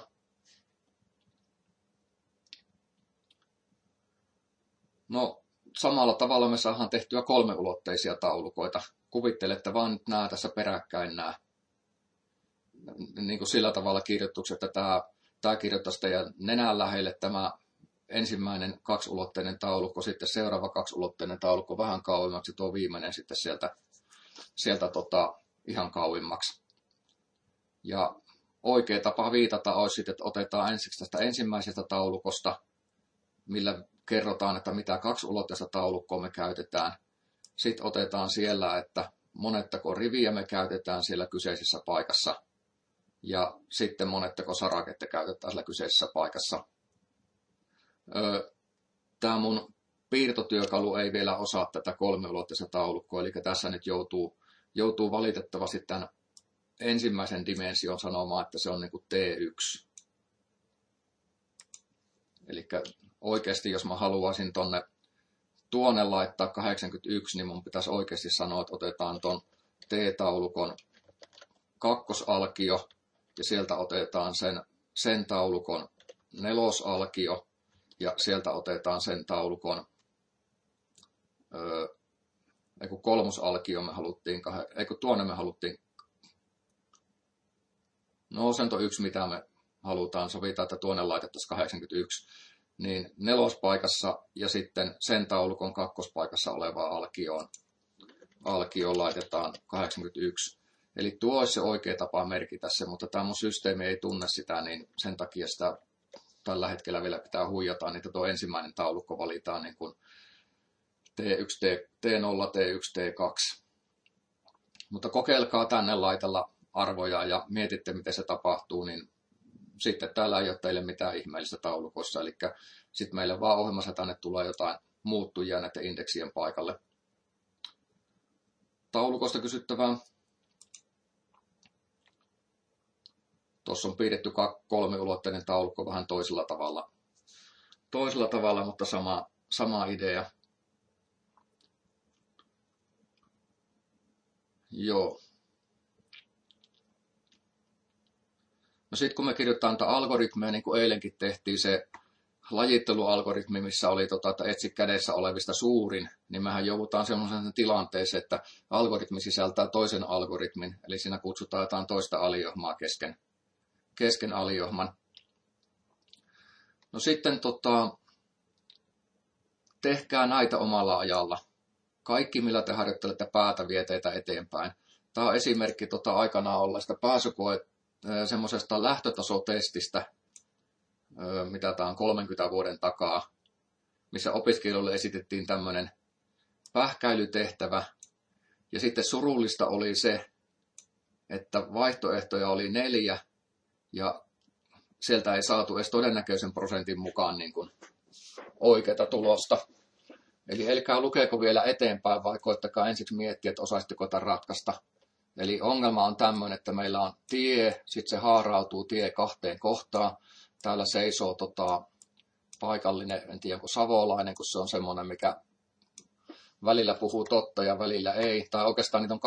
No, samalla tavalla me saadaan tehtyä kolmeulotteisia taulukoita. Kuvittelette vaan nyt nämä tässä peräkkäin nämä. Niin kuin sillä tavalla kirjoitukset, että tämä kirjoittaisi teidän nenän lähelle tämä ensimmäinen kaksiulotteinen taulukko, sitten seuraava kaksiulotteinen taulukko vähän kauemmaksi, tuo viimeinen sitten sieltä ihan kauimmaksi. Ja oikea tapa viitata olisi sitten, että otetaan ensiksi tästä ensimmäisestä taulukosta, millä kerrotaan, että mitä kaksiulotteista taulukkoa me käytetään. Sitten otetaan siellä, että monettako riviä me käytetään siellä kyseisessä paikassa. Ja sitten monettako saraketta käytetään siellä kyseisessä paikassa. Tämä mun piirtotyökalu ei vielä osaa tätä kolmiulotteista taulukkoa, eli tässä nyt joutuu valitettavasti tämän ensimmäisen dimension sanomaan, että se on niin kuin T1. Eli oikeasti, jos mä haluaisin tuonne laittaa 81, niin mun pitäisi oikeasti sanoa, että otetaan ton T-taulukon kakkosalkio, ja sieltä otetaan sen taulukon nelosalkio, ja sieltä otetaan sen taulukon kolmosalkio me haluttiin, tuonne me haluttiin, no sen on yksi mitä me halutaan, sovitaan, että tuonne laitettaisiin 81, niin nelospaikassa ja sitten sen taulukon kakkospaikassa olevaan alkioon laitetaan 81. Eli tuo olisi se oikea tapa merkitä se, mutta tämä mun systeemi ei tunne sitä, niin sen takia sitä tällä hetkellä vielä pitää huijata, niin että tuo ensimmäinen taulukko valitaan niin kuin T1, T0, T1, T2. Mutta kokeilkaa tänne laitella arvoja ja mietitte, miten se tapahtuu, niin sitten täällä ei ole teille mitään ihmeellistä taulukossa. Eli sitten meille vaan ohjelmassa tänne tulee jotain muuttujia näiden indeksien paikalle. Taulukosta kysyttävää. Tuossa on piirretty kolmiulotteinen taulukko vähän toisella tavalla, mutta sama idea. Joo. No sitten kun me kirjoitetaan tätä algoritmeja, niin kuin eilenkin tehtiin se lajittelualgoritmi, missä oli, että etsi kädessä olevista suurin, niin mehän joudutaan sellaiseen tilanteeseen, että algoritmi sisältää toisen algoritmin, eli siinä kutsutaan jotain toista alijohmaa kesken alijohman. No sitten tehkää näitä omalla ajalla. Kaikki, millä te harjoittelette päätä, vie teitä eteenpäin. Tämä on esimerkki aikanaan olleesta semmoisesta lähtötasotestistä, mitä tämä on 30 vuoden takaa, missä opiskelijoille esitettiin tämmöinen pähkäilytehtävä. Ja sitten surullista oli se, että vaihtoehtoja oli 4, ja sieltä ei saatu edes todennäköisen prosentin mukaan niin kuin oikeata tulosta. Eli älkää lukeeko vielä eteenpäin, vai koittakaa ensiksi miettiä, että osaisitteko tämän ratkaista. Eli ongelma on tämmöinen, että meillä on tie, sitten se haarautuu tie kahteen kohtaan. Täällä seisoo paikallinen, en tiedä onko savolainen, kun se on semmoinen, mikä välillä puhuu totta ja välillä ei. Tai oikeastaan niitä on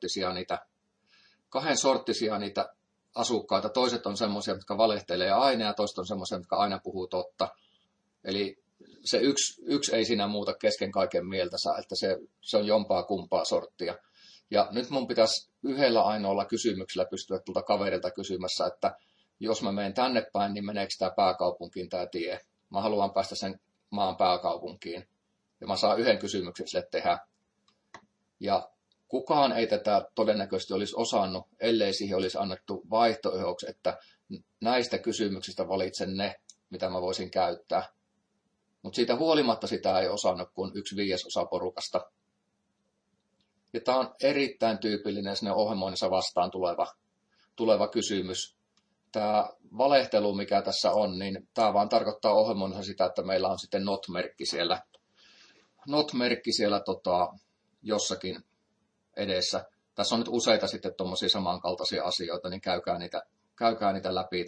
kahden sorttisia niitä asukkaita. Toiset on semmoisia, jotka valehtelee aina, ja toiset on semmoisia, jotka aina puhuu totta. Eli se yksi ei siinä muuta kesken kaiken mieltänsä, että se on jompaa kumpaa sorttia. Ja nyt mun pitäisi yhdellä ainoalla kysymyksellä pystyä tuolta kaverilta kysymässä, että jos mä menen tänne päin, niin meneekö tämä pääkaupunkiin tämä tie? Mä haluan päästä sen maan pääkaupunkiin. Ja mä saan yhden kysymyksen sille tehdä. Ja kukaan ei tätä todennäköisesti olisi osannut, ellei siihen olisi annettu vaihtoehdoksi, että näistä kysymyksistä valitsen ne, mitä mä voisin käyttää. Mutta siitä huolimatta sitä ei osannut kuin 1/5 porukasta. Ja tämä on erittäin tyypillinen sinne ohjelmoinnissa vastaan tuleva kysymys. Tämä valehtelu, mikä tässä on, niin tämä vaan tarkoittaa ohjelmoinnissa sitä, että meillä on sitten not-merkki siellä. Not-merkki siellä jossakin edessä. Tässä on nyt useita sitten tuommoisia samankaltaisia asioita, niin käykää niitä läpi.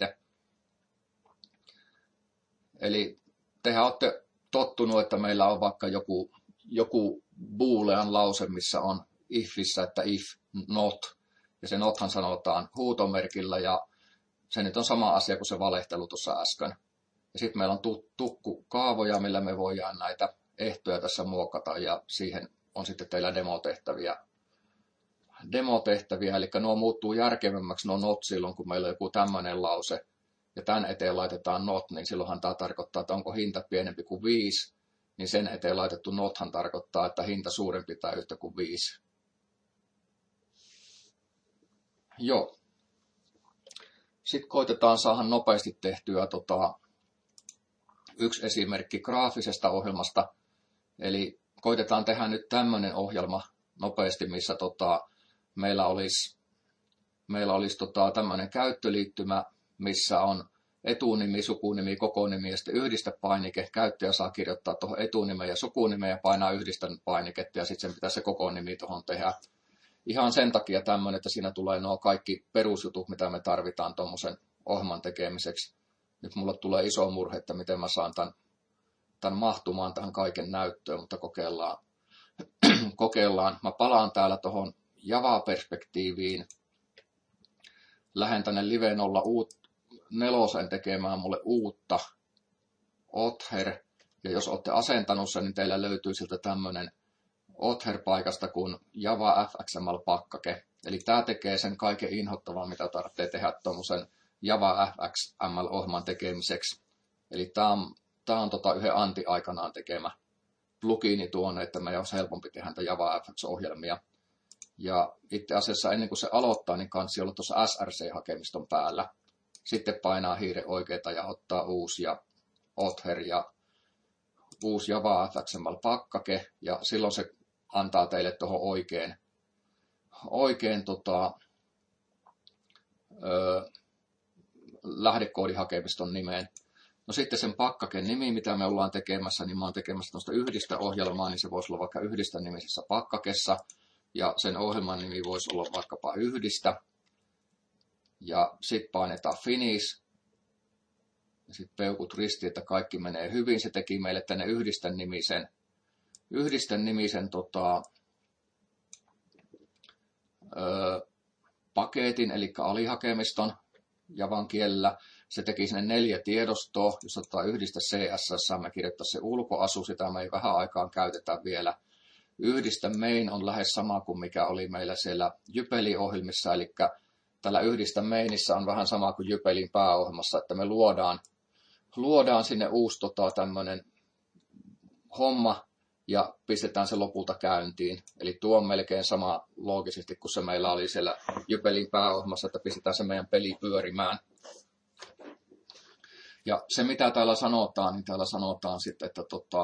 Eli tehän olette tottunut, että meillä on vaikka joku boolean lause, missä on ifissä, että if, not. Ja se nothan sanotaan huutomerkillä, ja se nyt on sama asia kuin se valehtelu tuossa äsken. Ja sitten meillä on tukkukaavoja, millä me voidaan näitä ehtoja tässä muokata, ja siihen on sitten teillä demotehtäviä, eli nuo muuttuu järkevämmäksi nuo not silloin, kun meillä on joku tämmöinen lause, ja tämän eteen laitetaan not, niin silloinhan tämä tarkoittaa, että onko hinta pienempi kuin 5, niin sen eteen laitettu nothan tarkoittaa, että hinta suurempi tai yhtä kuin 5. Joo. Sitten koitetaan saada nopeasti tehtyä yksi esimerkki graafisesta ohjelmasta. Eli koitetaan tehdä nyt tämmöinen ohjelma nopeasti, missä meillä olisi tämmöinen käyttöliittymä, missä on etunimi, sukunimi, kokonimi ja sitten yhdistepainike. Käyttäjä saa kirjoittaa tuohon etunimen ja sukunimen ja painaa yhdistepainiketta ja sitten sen pitää se kokonimi tuohon tehdä. Ihan sen takia tämmöinen, että siinä tulee nuo kaikki perusjutut, mitä me tarvitaan tuommoisen ohjelman tekemiseksi. Nyt mulle tulee iso murhe, että miten mä saan tämän mahtumaan tähän kaiken näyttöön, mutta kokeillaan. Mä palaan täällä tuohon Java-perspektiiviin. Lähden tänne Live 04 tekemään mulle uutta Other. Ja jos olette asentanut sen, niin teillä löytyy siltä tämmöinen Other-paikasta kuin Java FXML-pakkake. Eli tämä tekee sen kaiken inhottavan, mitä tarvitsee tehdä tuommoisen Java FXML-ohjelman tekemiseksi. Eli tämä on yhden Antti aikanaan tekemä plugini tuonne, että meidän olisi helpompi tehdä näitä Java FX-ohjelmia. Ja itse asiassa ennen kuin se aloittaa, niin kansi olla tuossa SRC-hakemiston päällä. Sitten painaa hiiren oikeita ja ottaa uusi ja Other ja uusi Java FXML-pakkake. Ja silloin se antaa teille tuohon oikein lähdekoodihakemiston nimeen. No sitten sen pakkaken nimi, mitä me ollaan tekemässä, niin mä oon tekemässä tuosta yhdistä ohjelmaa, niin se voisi olla vaikka yhdistä nimisessä pakkakessa. Ja sen ohjelman nimi voisi olla vaikkapa yhdistä. Ja sitten painetaan finish. Ja sitten peukut ristiin, että kaikki menee hyvin. Se teki meille tänne yhdistän nimisen paketin, eli alihakemiston Javan kielellä. Se teki sinne 4 tiedostoa, jos ottaa yhdistä CSS, me kirjoittaa se ulkoasu, sitä me ei vähän aikaan käytetä vielä. Yhdistä main on lähes sama kuin mikä oli meillä siellä Jypeli-ohjelmissa, eli tällä yhdistä mainissä on vähän sama kuin Jypelin pääohjelmassa, että me luodaan sinne uusi tämmöinen homma ja pistetään se lopulta käyntiin. Eli tuo on melkein sama loogisesti kuin se meillä oli siellä Jypelin pääohjelmassa, että pistetään se meidän peli pyörimään. Ja se mitä täällä sanotaan, niin täällä sanotaan sitten, että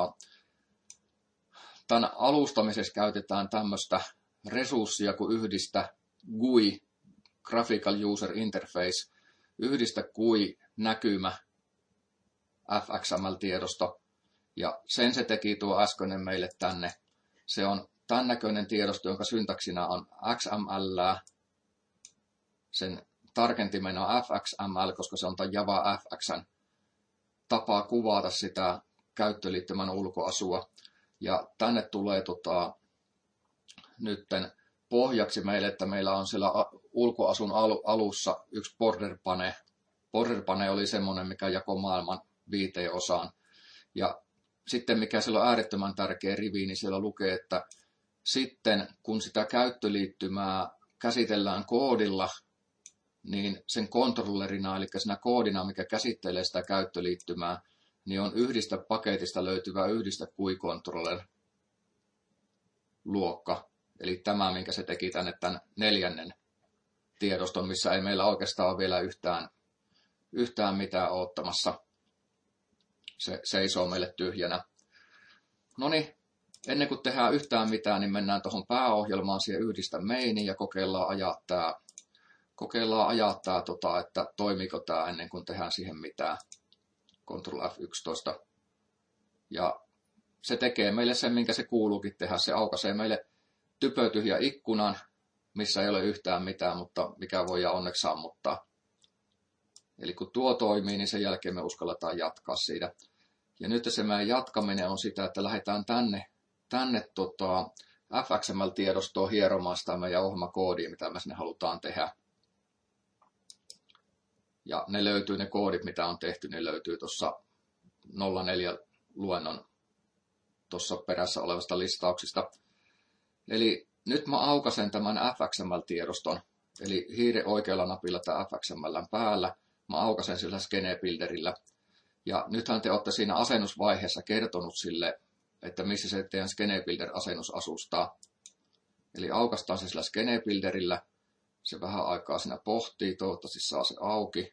tämän alustamisessa käytetään tämmöistä resurssia kuin yhdistä GUI, Graphical User Interface, yhdistä GUI näkymä FXML-tiedosto. Ja sen se teki tuo äskeinen meille tänne. Se on tämän näköinen tiedosto, jonka syntaksina on XML. Sen tarkentimena on FXML, koska se on tämän Java FXn tapa kuvata sitä käyttöliittymän ulkoasua. Ja tänne tulee nytten pohjaksi meille, että meillä on siellä ulkoasun alussa yksi border pane. Border pane oli semmoinen, mikä jakoi maailman 5 osaan. Ja sitten mikä siellä on äärettömän tärkeä rivi, niin siellä lukee, että sitten kun sitä käyttöliittymää käsitellään koodilla, niin sen kontrollerina, eli siinä koodina, mikä käsittelee sitä käyttöliittymää, niin on yhdistä paketista löytyvä yhdistä GUI-controller luokka. Eli tämä, minkä se teki tänne tämän 4. tiedoston, missä ei meillä oikeastaan ole vielä yhtään mitään odottamassa. Se seisoo meille tyhjänä. No niin, ennen kuin tehdään yhtään mitään, niin mennään tuohon pääohjelmaan, siihen yhdistä mainiin ja kokeillaan ajaa tämä, että toimiiko tämä ennen kuin tehdään siihen mitään. Ctrl F11. Ja se tekee meille sen, minkä se kuuluukin tehdä. Se aukaisee meille typötyhjä ikkunan, missä ei ole yhtään mitään, mutta mikä voidaan onneksi sammuttaa. Eli kun tuo toimii, niin sen jälkeen me uskalletaan jatkaa siitä. Ja nyt se meidän jatkaminen on sitä, että lähdetään tänne FXML-tiedostoon hieromaan sitä meidän ohjelmakoodia, mitä me sinne halutaan tehdä. Ja ne koodit, mitä on tehty, ne löytyy tuossa 04 luennon tuossa perässä olevasta listauksista. Eli nyt mä aukasen tämän FXML-tiedoston, eli hiiren oikealla napilla tämä FXML:n päällä. Mä aukasen sillä Skene Builderillä. Ja nythän te olette siinä asennusvaiheessa kertonut sille, että missä se teidän Skene Builder-asennus asustaa. Eli aukaistaan se sillä Skene Builderillä. Se vähän aikaa siinä pohtii, toivottavasti saa se auki.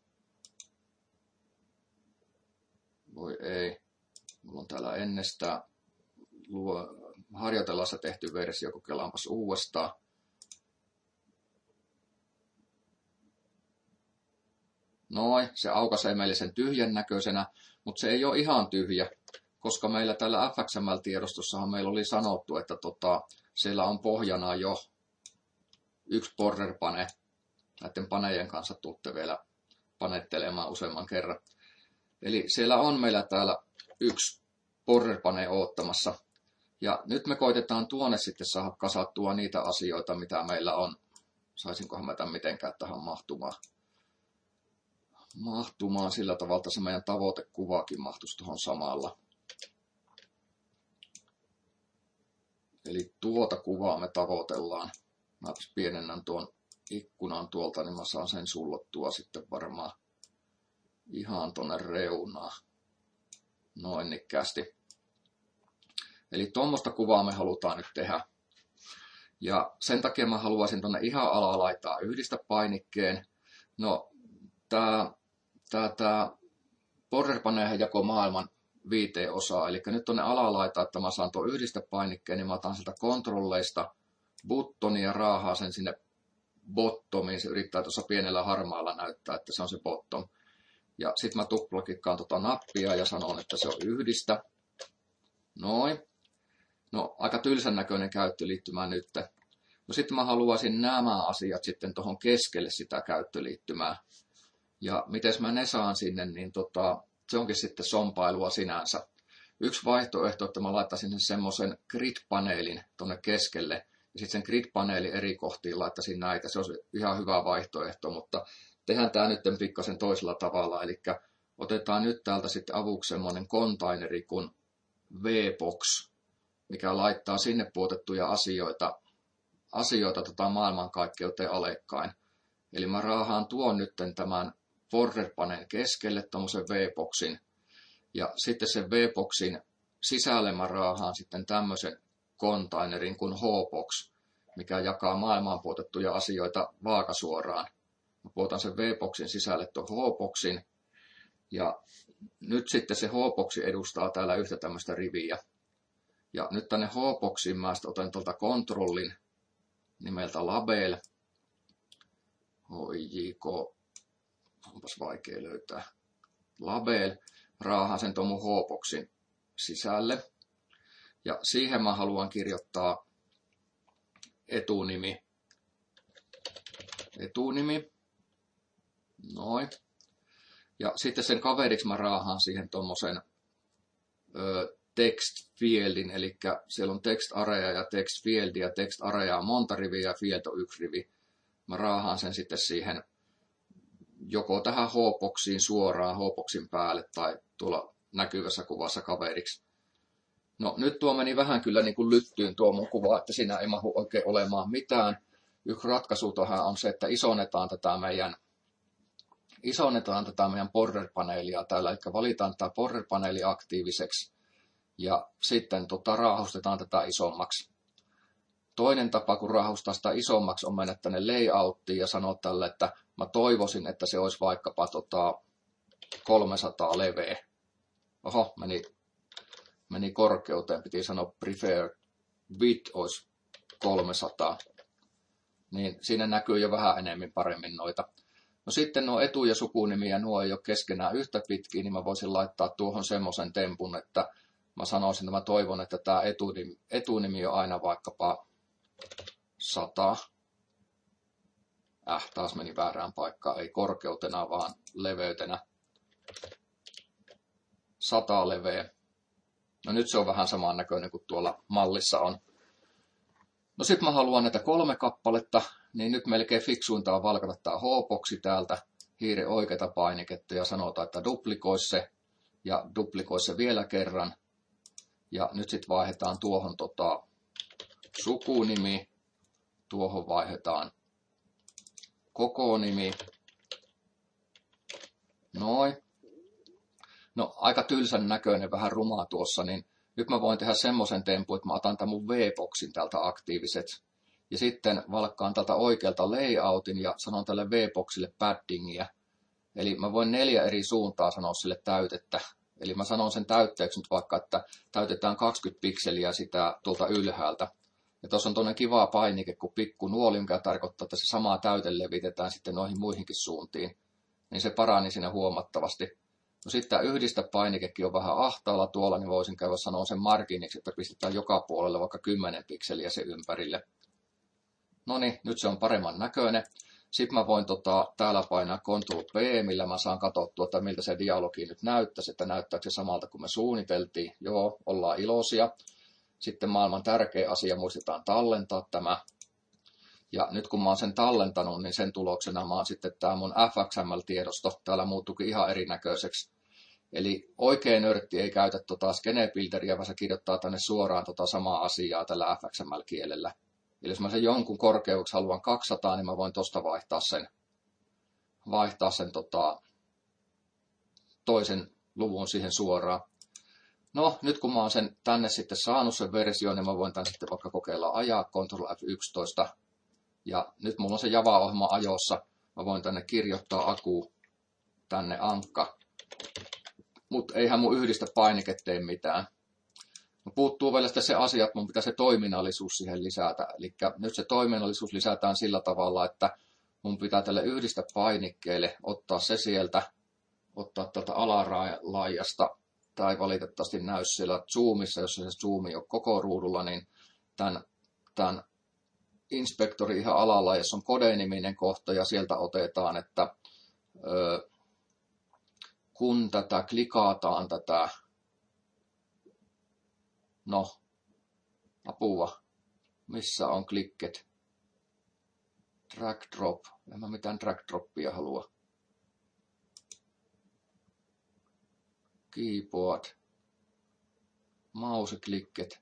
Voi ei. Mulla on täällä ennestään harjoitellassa tehty versio, kokeillaanpas uudestaan. Noin, se aukaisee meille sen tyhjän näköisenä, mutta se ei ole ihan tyhjä, koska meillä tällä FXML-tiedostossahan meillä oli sanottu, että siellä on pohjana jo yksi border pane. Näiden panejen kanssa tuutte vielä panettelemaan useamman kerran. Eli siellä on meillä täällä yksi border pane oottamassa. Ja nyt me koitetaan tuonne sitten saada kasattua niitä asioita, mitä meillä on. Saisinkohan mä tämän mitenkään tähän mahtumaan sillä tavalla, että se meidän tavoitekuvakin mahtuisi tuohon samalla. Eli tuota kuvaa me tavoitellaan. Mä pienennän tuon ikkunan tuolta, niin mä saan sen sullottua sitten varmaan ihan tuonne reunaan. Noin nikkästi. Eli tuommoista kuvaa me halutaan nyt tehdä. Ja sen takia mä haluaisin tuonne ihan alaa laittaa yhdistä painikkeen. No, tää border paneehan jakoi maailman 5 osaa. Eli nyt tuonne alaa laittaa, että mä saan tuon yhdistä painikkeen, niin mä otan sieltä kontrolleista buttonia ja raahaa sen sinne bottomiin. Se yrittää tuossa pienellä harmaalla näyttää, että se on se bottom. Ja sitten mä tuplakikkaan tuota nappia ja sanon, että se on yhdistä. Noin. No, aika tylsän näköinen käyttöliittymä nyt. No sitten mä haluaisin nämä asiat sitten tuohon keskelle sitä käyttöliittymää. Ja miten mä ne saan sinne, niin se onkin sitten sompailua sinänsä. Yksi vaihtoehto, että mä laittaisin semmoisen grid-paneelin tuonne keskelle. Ja sitten sen grid-paneelin eri kohtiin laittaisin näitä. Se on ihan hyvä vaihtoehto, mutta tehdään tämä nyt pikkasen toisella tavalla. Eli otetaan nyt täältä sitten avuksi semmoinen containeri kuin VBox, mikä laittaa sinne puotettuja asioita maailmankaikkeuteen alekkain. Eli mä raahaan tuon nyt tämän border paneen keskelle tuommoisen VBoxin. Ja sitten sen VBoxin sisälle mä raahaan sitten tämmöisen containerin kuin HBox, mikä jakaa maailmaan puotettuja asioita vaakasuoraan. Mä puotan sen VBoxin sisälle tuon HBoxin. Ja nyt sitten se HBox edustaa täällä yhtä tämmöistä riviä. Ja nyt tänne HBoxiin mä otan tuolta kontrollin nimeltä label. HJK, onpas vaikea löytää. Label, raahaan sen tuon mun HBoxin sisälle. Ja siihen mä haluan kirjoittaa etunimi. Noin. Ja sitten sen kaveriksi mä raahaan siihen tommosen text fieldin, eli siellä on text area ja text field, ja text area on monta riviä ja field on 1 rivi. Mä raahaan sen sitten siihen joko tähän h-boxiin suoraan h-boxin päälle tai tuolla näkyvässä kuvassa kaveriksi. No nyt tuo meni vähän kyllä niin kuin lyttyyn tuo mun kuva, että siinä ei mahdu oikein olemaan mitään. Yksi ratkaisu tuohon on se, että isonnetaan tätä meidän border-paneelia täällä, eli valitaan tämä border-paneeli aktiiviseksi ja sitten raahustetaan tätä isommaksi. Toinen tapa, kun raahustaa sitä isommaksi, on mennä tänne layouttiin ja sanoa tälle, että mä toivoisin, että se olisi vaikkapa 300 leveä. Oho, meni korkeuteen, piti sanoa preferred width olisi 300. Niin siinä näkyy jo vähän enemmän paremmin noita. No sitten nuo etu- ja sukunimiä, nuo ei ole keskenään yhtä pitkiä, niin mä voisin laittaa tuohon semmoisen tempun, että mä sanoisin, että mä toivon, että tämä etunimi on aina vaikkapa 100. Taas meni väärään paikkaan, ei korkeutena, vaan leveytenä. 100 leveä. No nyt se on vähän saman näköinen kuin tuolla mallissa on. No sit mä haluan näitä 3 kappaletta, niin nyt melkein fiksuinta on valkata tää h-boxi täältä, hiiren oikeata painiketta ja sanotaan, että duplikoi se ja duplikoi se vielä kerran. Ja nyt sit vaihdetaan tuohon sukunimi, tuohon vaihdetaan koko nimi. Noin. No aika tylsän näköinen, vähän rumaa tuossa, niin nyt mä voin tehdä semmoisen tempun, että mä otan tämän mun V-boxin täältä aktiiviset. Ja sitten valkkaan tältä oikealta layoutin ja sanon tälle V-boxille paddingia. Eli mä voin 4 eri suuntaa sanoa sille täytettä. Eli mä sanon sen täytteeksi nyt vaikka, että täytetään 20 pikseliä sitä tuolta ylhäältä. Ja tuossa on toinen kiva painike kuin pikku nuoli, mikä tarkoittaa, että se sama täyte levitetään sitten noihin muihinkin suuntiin. Niin se parani siinä huomattavasti. No sitten tämä yhdistä painikekin on vähän ahtaalla tuolla, niin voisin käydä sanoa sen marginiksi, että pistetään joka puolelle vaikka 10 pikseliä sen ympärille. No niin, nyt se on paremman näköinen. Sitten mä voin täällä painaa Ctrl+P, millä mä saan katsottua, että miltä se dialogi nyt näyttäisi, että näyttääkö se samalta kuin me suunniteltiin. Joo, ollaan iloisia. Sitten maailman tärkeä asia, muistetaan tallentaa tämä. Ja nyt kun mä oon sen tallentanut, niin sen tuloksena mä oon sitten tämä mun FXML-tiedosto. Täällä muuttuukin ihan erinäköiseksi. Eli oikea nörtti ei käytä skenebuilderia, vaan se kirjoittaa tänne suoraan samaa asiaa tällä FXML-kielellä. Eli jos mä sen jonkun korkeudeksi haluan 200, niin mä voin tuosta vaihtaa sen toisen luvun siihen suoraan. No, nyt kun mä oon sen tänne sitten saanut sen version, niin mä voin tämän sitten vaikka kokeilla ajaa, Ctrl F11. Ja nyt mulla on se Java-ohjelma ajossa. Mä voin tänne kirjoittaa aku, tänne ankka. Mutta eihän mun yhdistä painike tee mitään. No, puuttuu vielä sitten se asia, että mun pitää se toiminnallisuus siihen lisätä. Eli nyt se toiminnallisuus lisätään sillä tavalla, että mun pitää tälle yhdistä painikkeelle ottaa se sieltä, ottaa tältä alalaajasta, tai valitettavasti näy siellä zoomissa, jos se zoomi on koko ruudulla, niin tämän inspektori ihan alalla, jos on kode-niminen kohta, ja sieltä otetaan, että kun tätä klikataan, no, apua, missä on klikket, drag drop, en mä mitään drag droppia halua, keyboard, mauseklikket,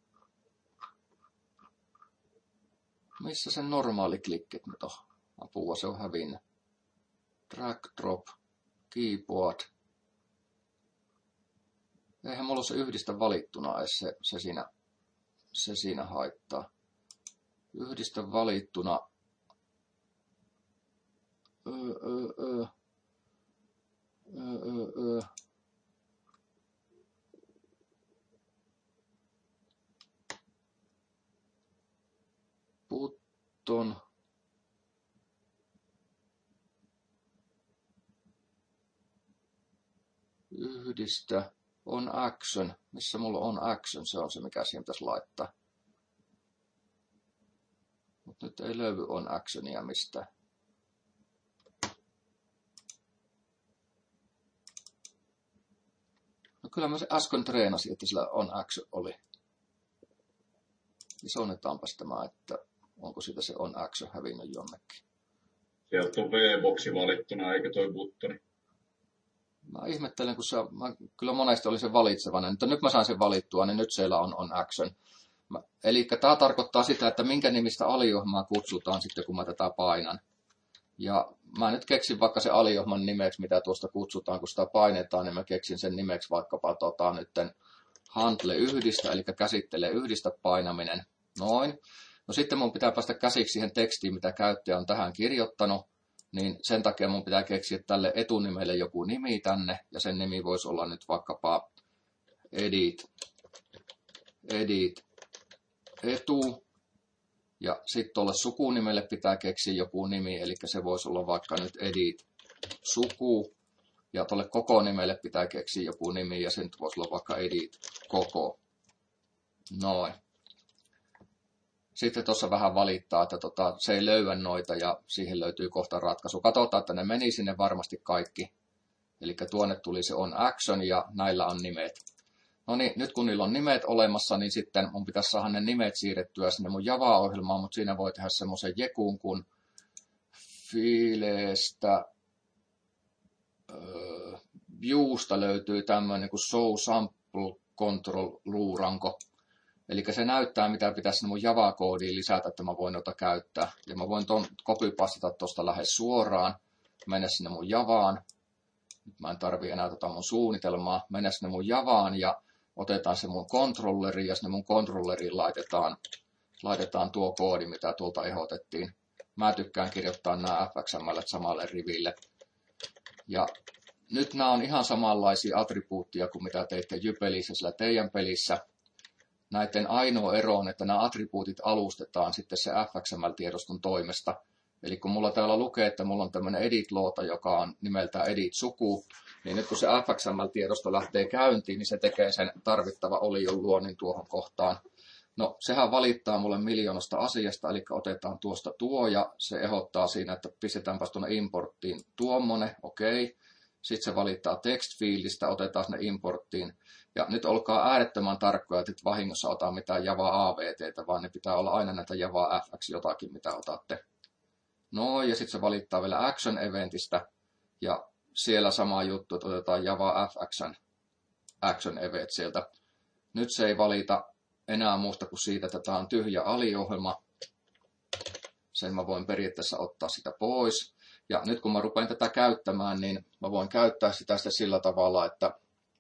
missä sen normaali klikket nyt on, apua, se on hävinnyt, drag drop, keyboard, eihän mulla ole se yhdistä valittuna edes, se siinä haittaa. Yhdistä valittuna. Button. Yhdistä. On action. Missä mulla on action? Se on se, mikä siihen pitäisi laittaa. Mutta nyt ei löydy on actionia mistään. No kyllä mä se äsken treenasin, että sillä on action oli. Isonnetaanpas tämä, että onko siitä se on action hävinnyt jonnekin. Sieltä on V-boksi valittuna, eikä toi buttoni. Mä ihmettelen, kun mä kyllä monesti oli se valitsevainen, mutta nyt mä sain sen valittua, niin nyt siellä on action. Eli tämä tarkoittaa sitä, että minkä nimistä aliohjelmaa kutsutaan sitten, kun mä tätä painan. Ja mä nyt keksin vaikka se aliohjelman nimeksi, mitä tuosta kutsutaan, kun sitä painetaan, niin mä keksin sen nimeksi vaikkapa nytten handle yhdistä, eli käsittelee yhdistä painaminen. Noin. No sitten mun pitää päästä käsiksi siihen tekstiin, mitä käyttäjä on tähän kirjoittanut. Niin sen takia mun pitää keksiä tälle etunimelle joku nimi tänne, ja sen nimi voisi olla nyt vaikkapa edit etu, ja sitten tuolle sukunimelle pitää keksiä joku nimi, eli se voisi olla vaikka nyt edit suku, ja tuolle koko nimelle pitää keksiä joku nimi, ja sen voisi olla vaikka edit koko. Noin. Sitten tuossa vähän valittaa, että se ei löyä noita ja siihen löytyy kohta ratkaisu. Katsotaan, että ne meni sinne varmasti kaikki. Eli tuonne tuli se on action ja näillä on nimet. No niin, nyt kun niillä on nimet olemassa, niin sitten mun pitäisi saada ne nimet siirrettyä sinne mun Java-ohjelmaan, mutta siinä voi tehdä semmoisen jekun, kun fileestä viewsta löytyy tämmöinen kuin show sample control luuranko. Eli se näyttää, mitä pitäisi mun Java-koodiin lisätä, että mä voin noita käyttää. Ja mä voin copypastata tuosta lähes suoraan, mennä sinne mun Javaan. Nyt mä en tarvii enää mun suunnitelmaa. Mennä sinne mun Javaan ja otetaan se mun controlleri ja sinne mun controlleriin laitetaan tuo koodi, mitä tuolta ehdotettiin. Mä tykkään kirjoittaa nämä fxml samalle riville. Ja nyt nämä on ihan samanlaisia attribuutteja kuin mitä teitte Jypelissä sillä teidän pelissä. Näiden ainoa ero on, että nämä attribuutit alustetaan sitten se fxml-tiedoston toimesta. Eli kun mulla täällä lukee, että mulla on tämmöinen edit-loota, joka on nimeltään edit-suku, niin nyt kun se fxml-tiedosto lähtee käyntiin, niin se tekee sen tarvittava olion luonnin tuohon kohtaan. No, sehän valittaa mulle miljoonasta asiasta, eli otetaan tuosta tuo, ja se ehdottaa siinä, että pistetäänpäs tuonne importtiin tuommoinen, okei. Sitten se valittaa text-fieldistä, otetaan sinne importtiin. Ja nyt olkaa äärettömän tarkkoja, että et vahingossa ota mitään Java AVTtä, vaan ne pitää olla aina näitä Java FX jotakin, mitä otatte. No, ja sitten se valittaa vielä action eventistä, ja siellä sama juttu, että otetaan Java FXn action event sieltä. Nyt se ei valita enää muusta kuin siitä, että tämä on tyhjä aliohjelma. Sen mä voin periaatteessa ottaa sitä pois. Ja nyt kun mä rupean tätä käyttämään, niin mä voin käyttää sitä sillä tavalla, että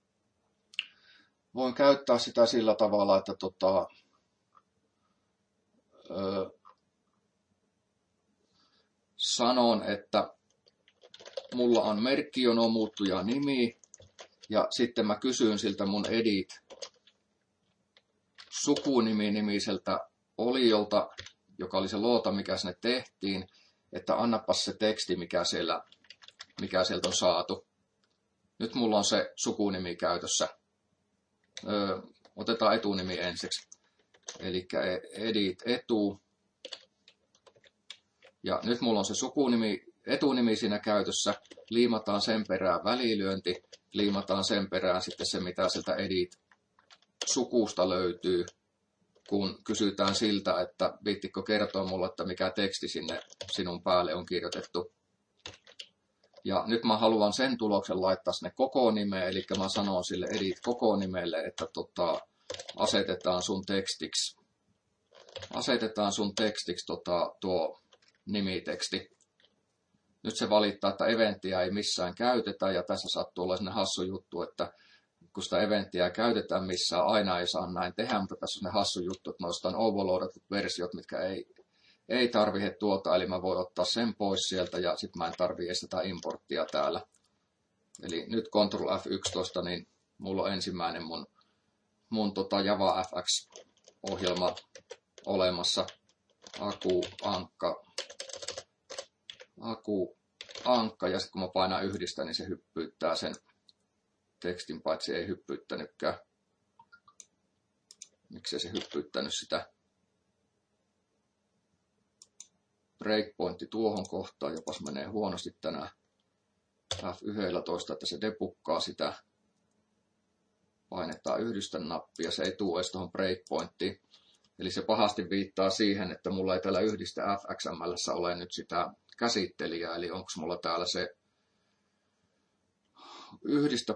sanon, että mulla on merkkijono muuttuja nimi, ja sitten mä kysyn siltä mun edit sukunimi-nimiseltä oliolta, joka oli se loota, mikä sinne tehtiin, että annapas se teksti, mikä sieltä on saatu. Nyt mulla on se sukunimi käytössä. Otetaan etunimi ensiksi. Eli edit etu. Ja nyt mulla on se etunimi siinä käytössä. Liimataan sen perään välilyönti. Liimataan sen perään sitten se, mitä sieltä edit sukusta löytyy. Kun kysytään siltä, että viittikö kertoa mulle, että mikä teksti sinne sinun päälle on kirjoitettu. Ja nyt mä haluan sen tuloksen laittaa sinne koko nimeen, eli mä sanon sille edit koko nimelle, että asetetaan sun tekstiksi tuo nimiteksti. Nyt se valittaa, että eventtiä ei missään käytetä, ja tässä sattuu olla sellainen hassu juttu, että kun sitä eventtiä käytetään missään, aina ei saa näin tehdä, mutta tässä on sellainen hassu juttu, että noista on overloadatut versiot, mitkä ei tarvitse tuota, eli mä voin ottaa sen pois sieltä, ja sitten mä en tarvitse edes tätä importtia täällä. Eli nyt Ctrl F11, niin mulla on ensimmäinen mun Java FX-ohjelma olemassa. Aku, ankka, ja sitten kun mä painan yhdistä, niin se hyppyyttää sen tekstin, paitsi ei hyppyyttänytkään. Miksei se hyppyyttänyt sitä breakpointti tuohon kohtaan, jopas menee huonosti tänään F11, että se depukkaa sitä. Painetaan yhdystä nappia, se ei tule edes tuohon breakpointtiin. Eli se pahasti viittaa siihen, että mulla ei täällä yhdistä FXML:ssä ole nyt sitä käsittelijää, eli onko mulla täällä se yhdistä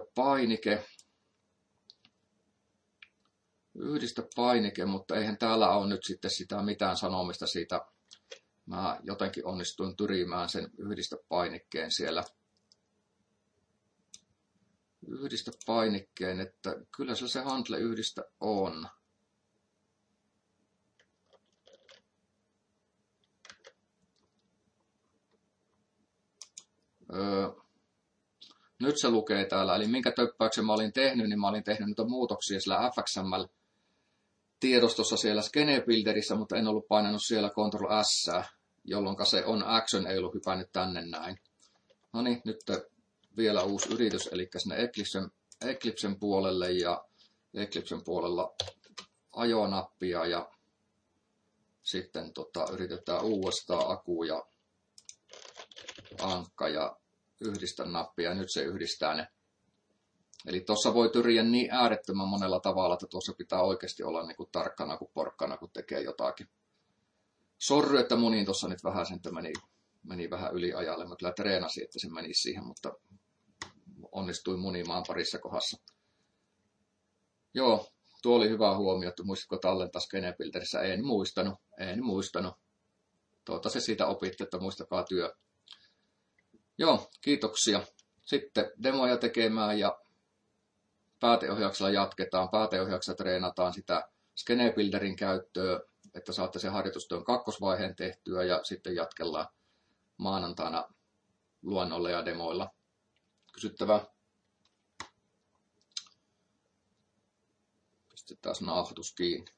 painike, mutta eihän täällä ole nyt sitten sitä mitään sanomista siitä. Mä jotenkin onnistuin tyrimään sen yhdistä painikkeen siellä. Yhdistä painikkeen, että kyllä se handle yhdistä on. Nyt se lukee täällä, eli minkä töppäyksen mä olin tehnyt, niin mä olin tehnyt niitä muutoksia sillä FXML-tiedostossa siellä Skene Builderissä, mutta en ollut painanut siellä Ctrl S, jolloin se on action ei ollut hypännyt tänne näin. No niin, nyt vielä uusi yritys, eli sinne Eclipsen puolelle ja Eclipsen puolella ajonappia ja sitten yritetään uudestaan aku ja ankka ja yhdistä nappia ja nyt se yhdistää ne. Eli tuossa voi tyriä niin äärettömän monella tavalla, että tuossa pitää oikeasti olla niin kuin tarkkana kuin porkkana, kun tekee jotakin. Sorry, että munin tuossa nyt vähän sen, meni vähän yli ajalle. Mä kyllä treenasin, että se menisi siihen, mutta onnistuin munimaan parissa kohdassa. Joo, tuo oli hyvä huomio, että muistatko tallentaa Skene Builderissä? En muistanut. Se siitä opitte, että muistakaa työ. Joo, kiitoksia. Sitten demoja tekemään ja pääteohjauksella jatketaan. Pääteohjauksella treenataan sitä Skene Builderin käyttöä, että saatte sen harjoitustyön kakkosvaiheen tehtyä ja sitten jatkellaan maanantaina luennolla ja demoilla. Kysyttävää? Pistetään nauhoitus kiinni.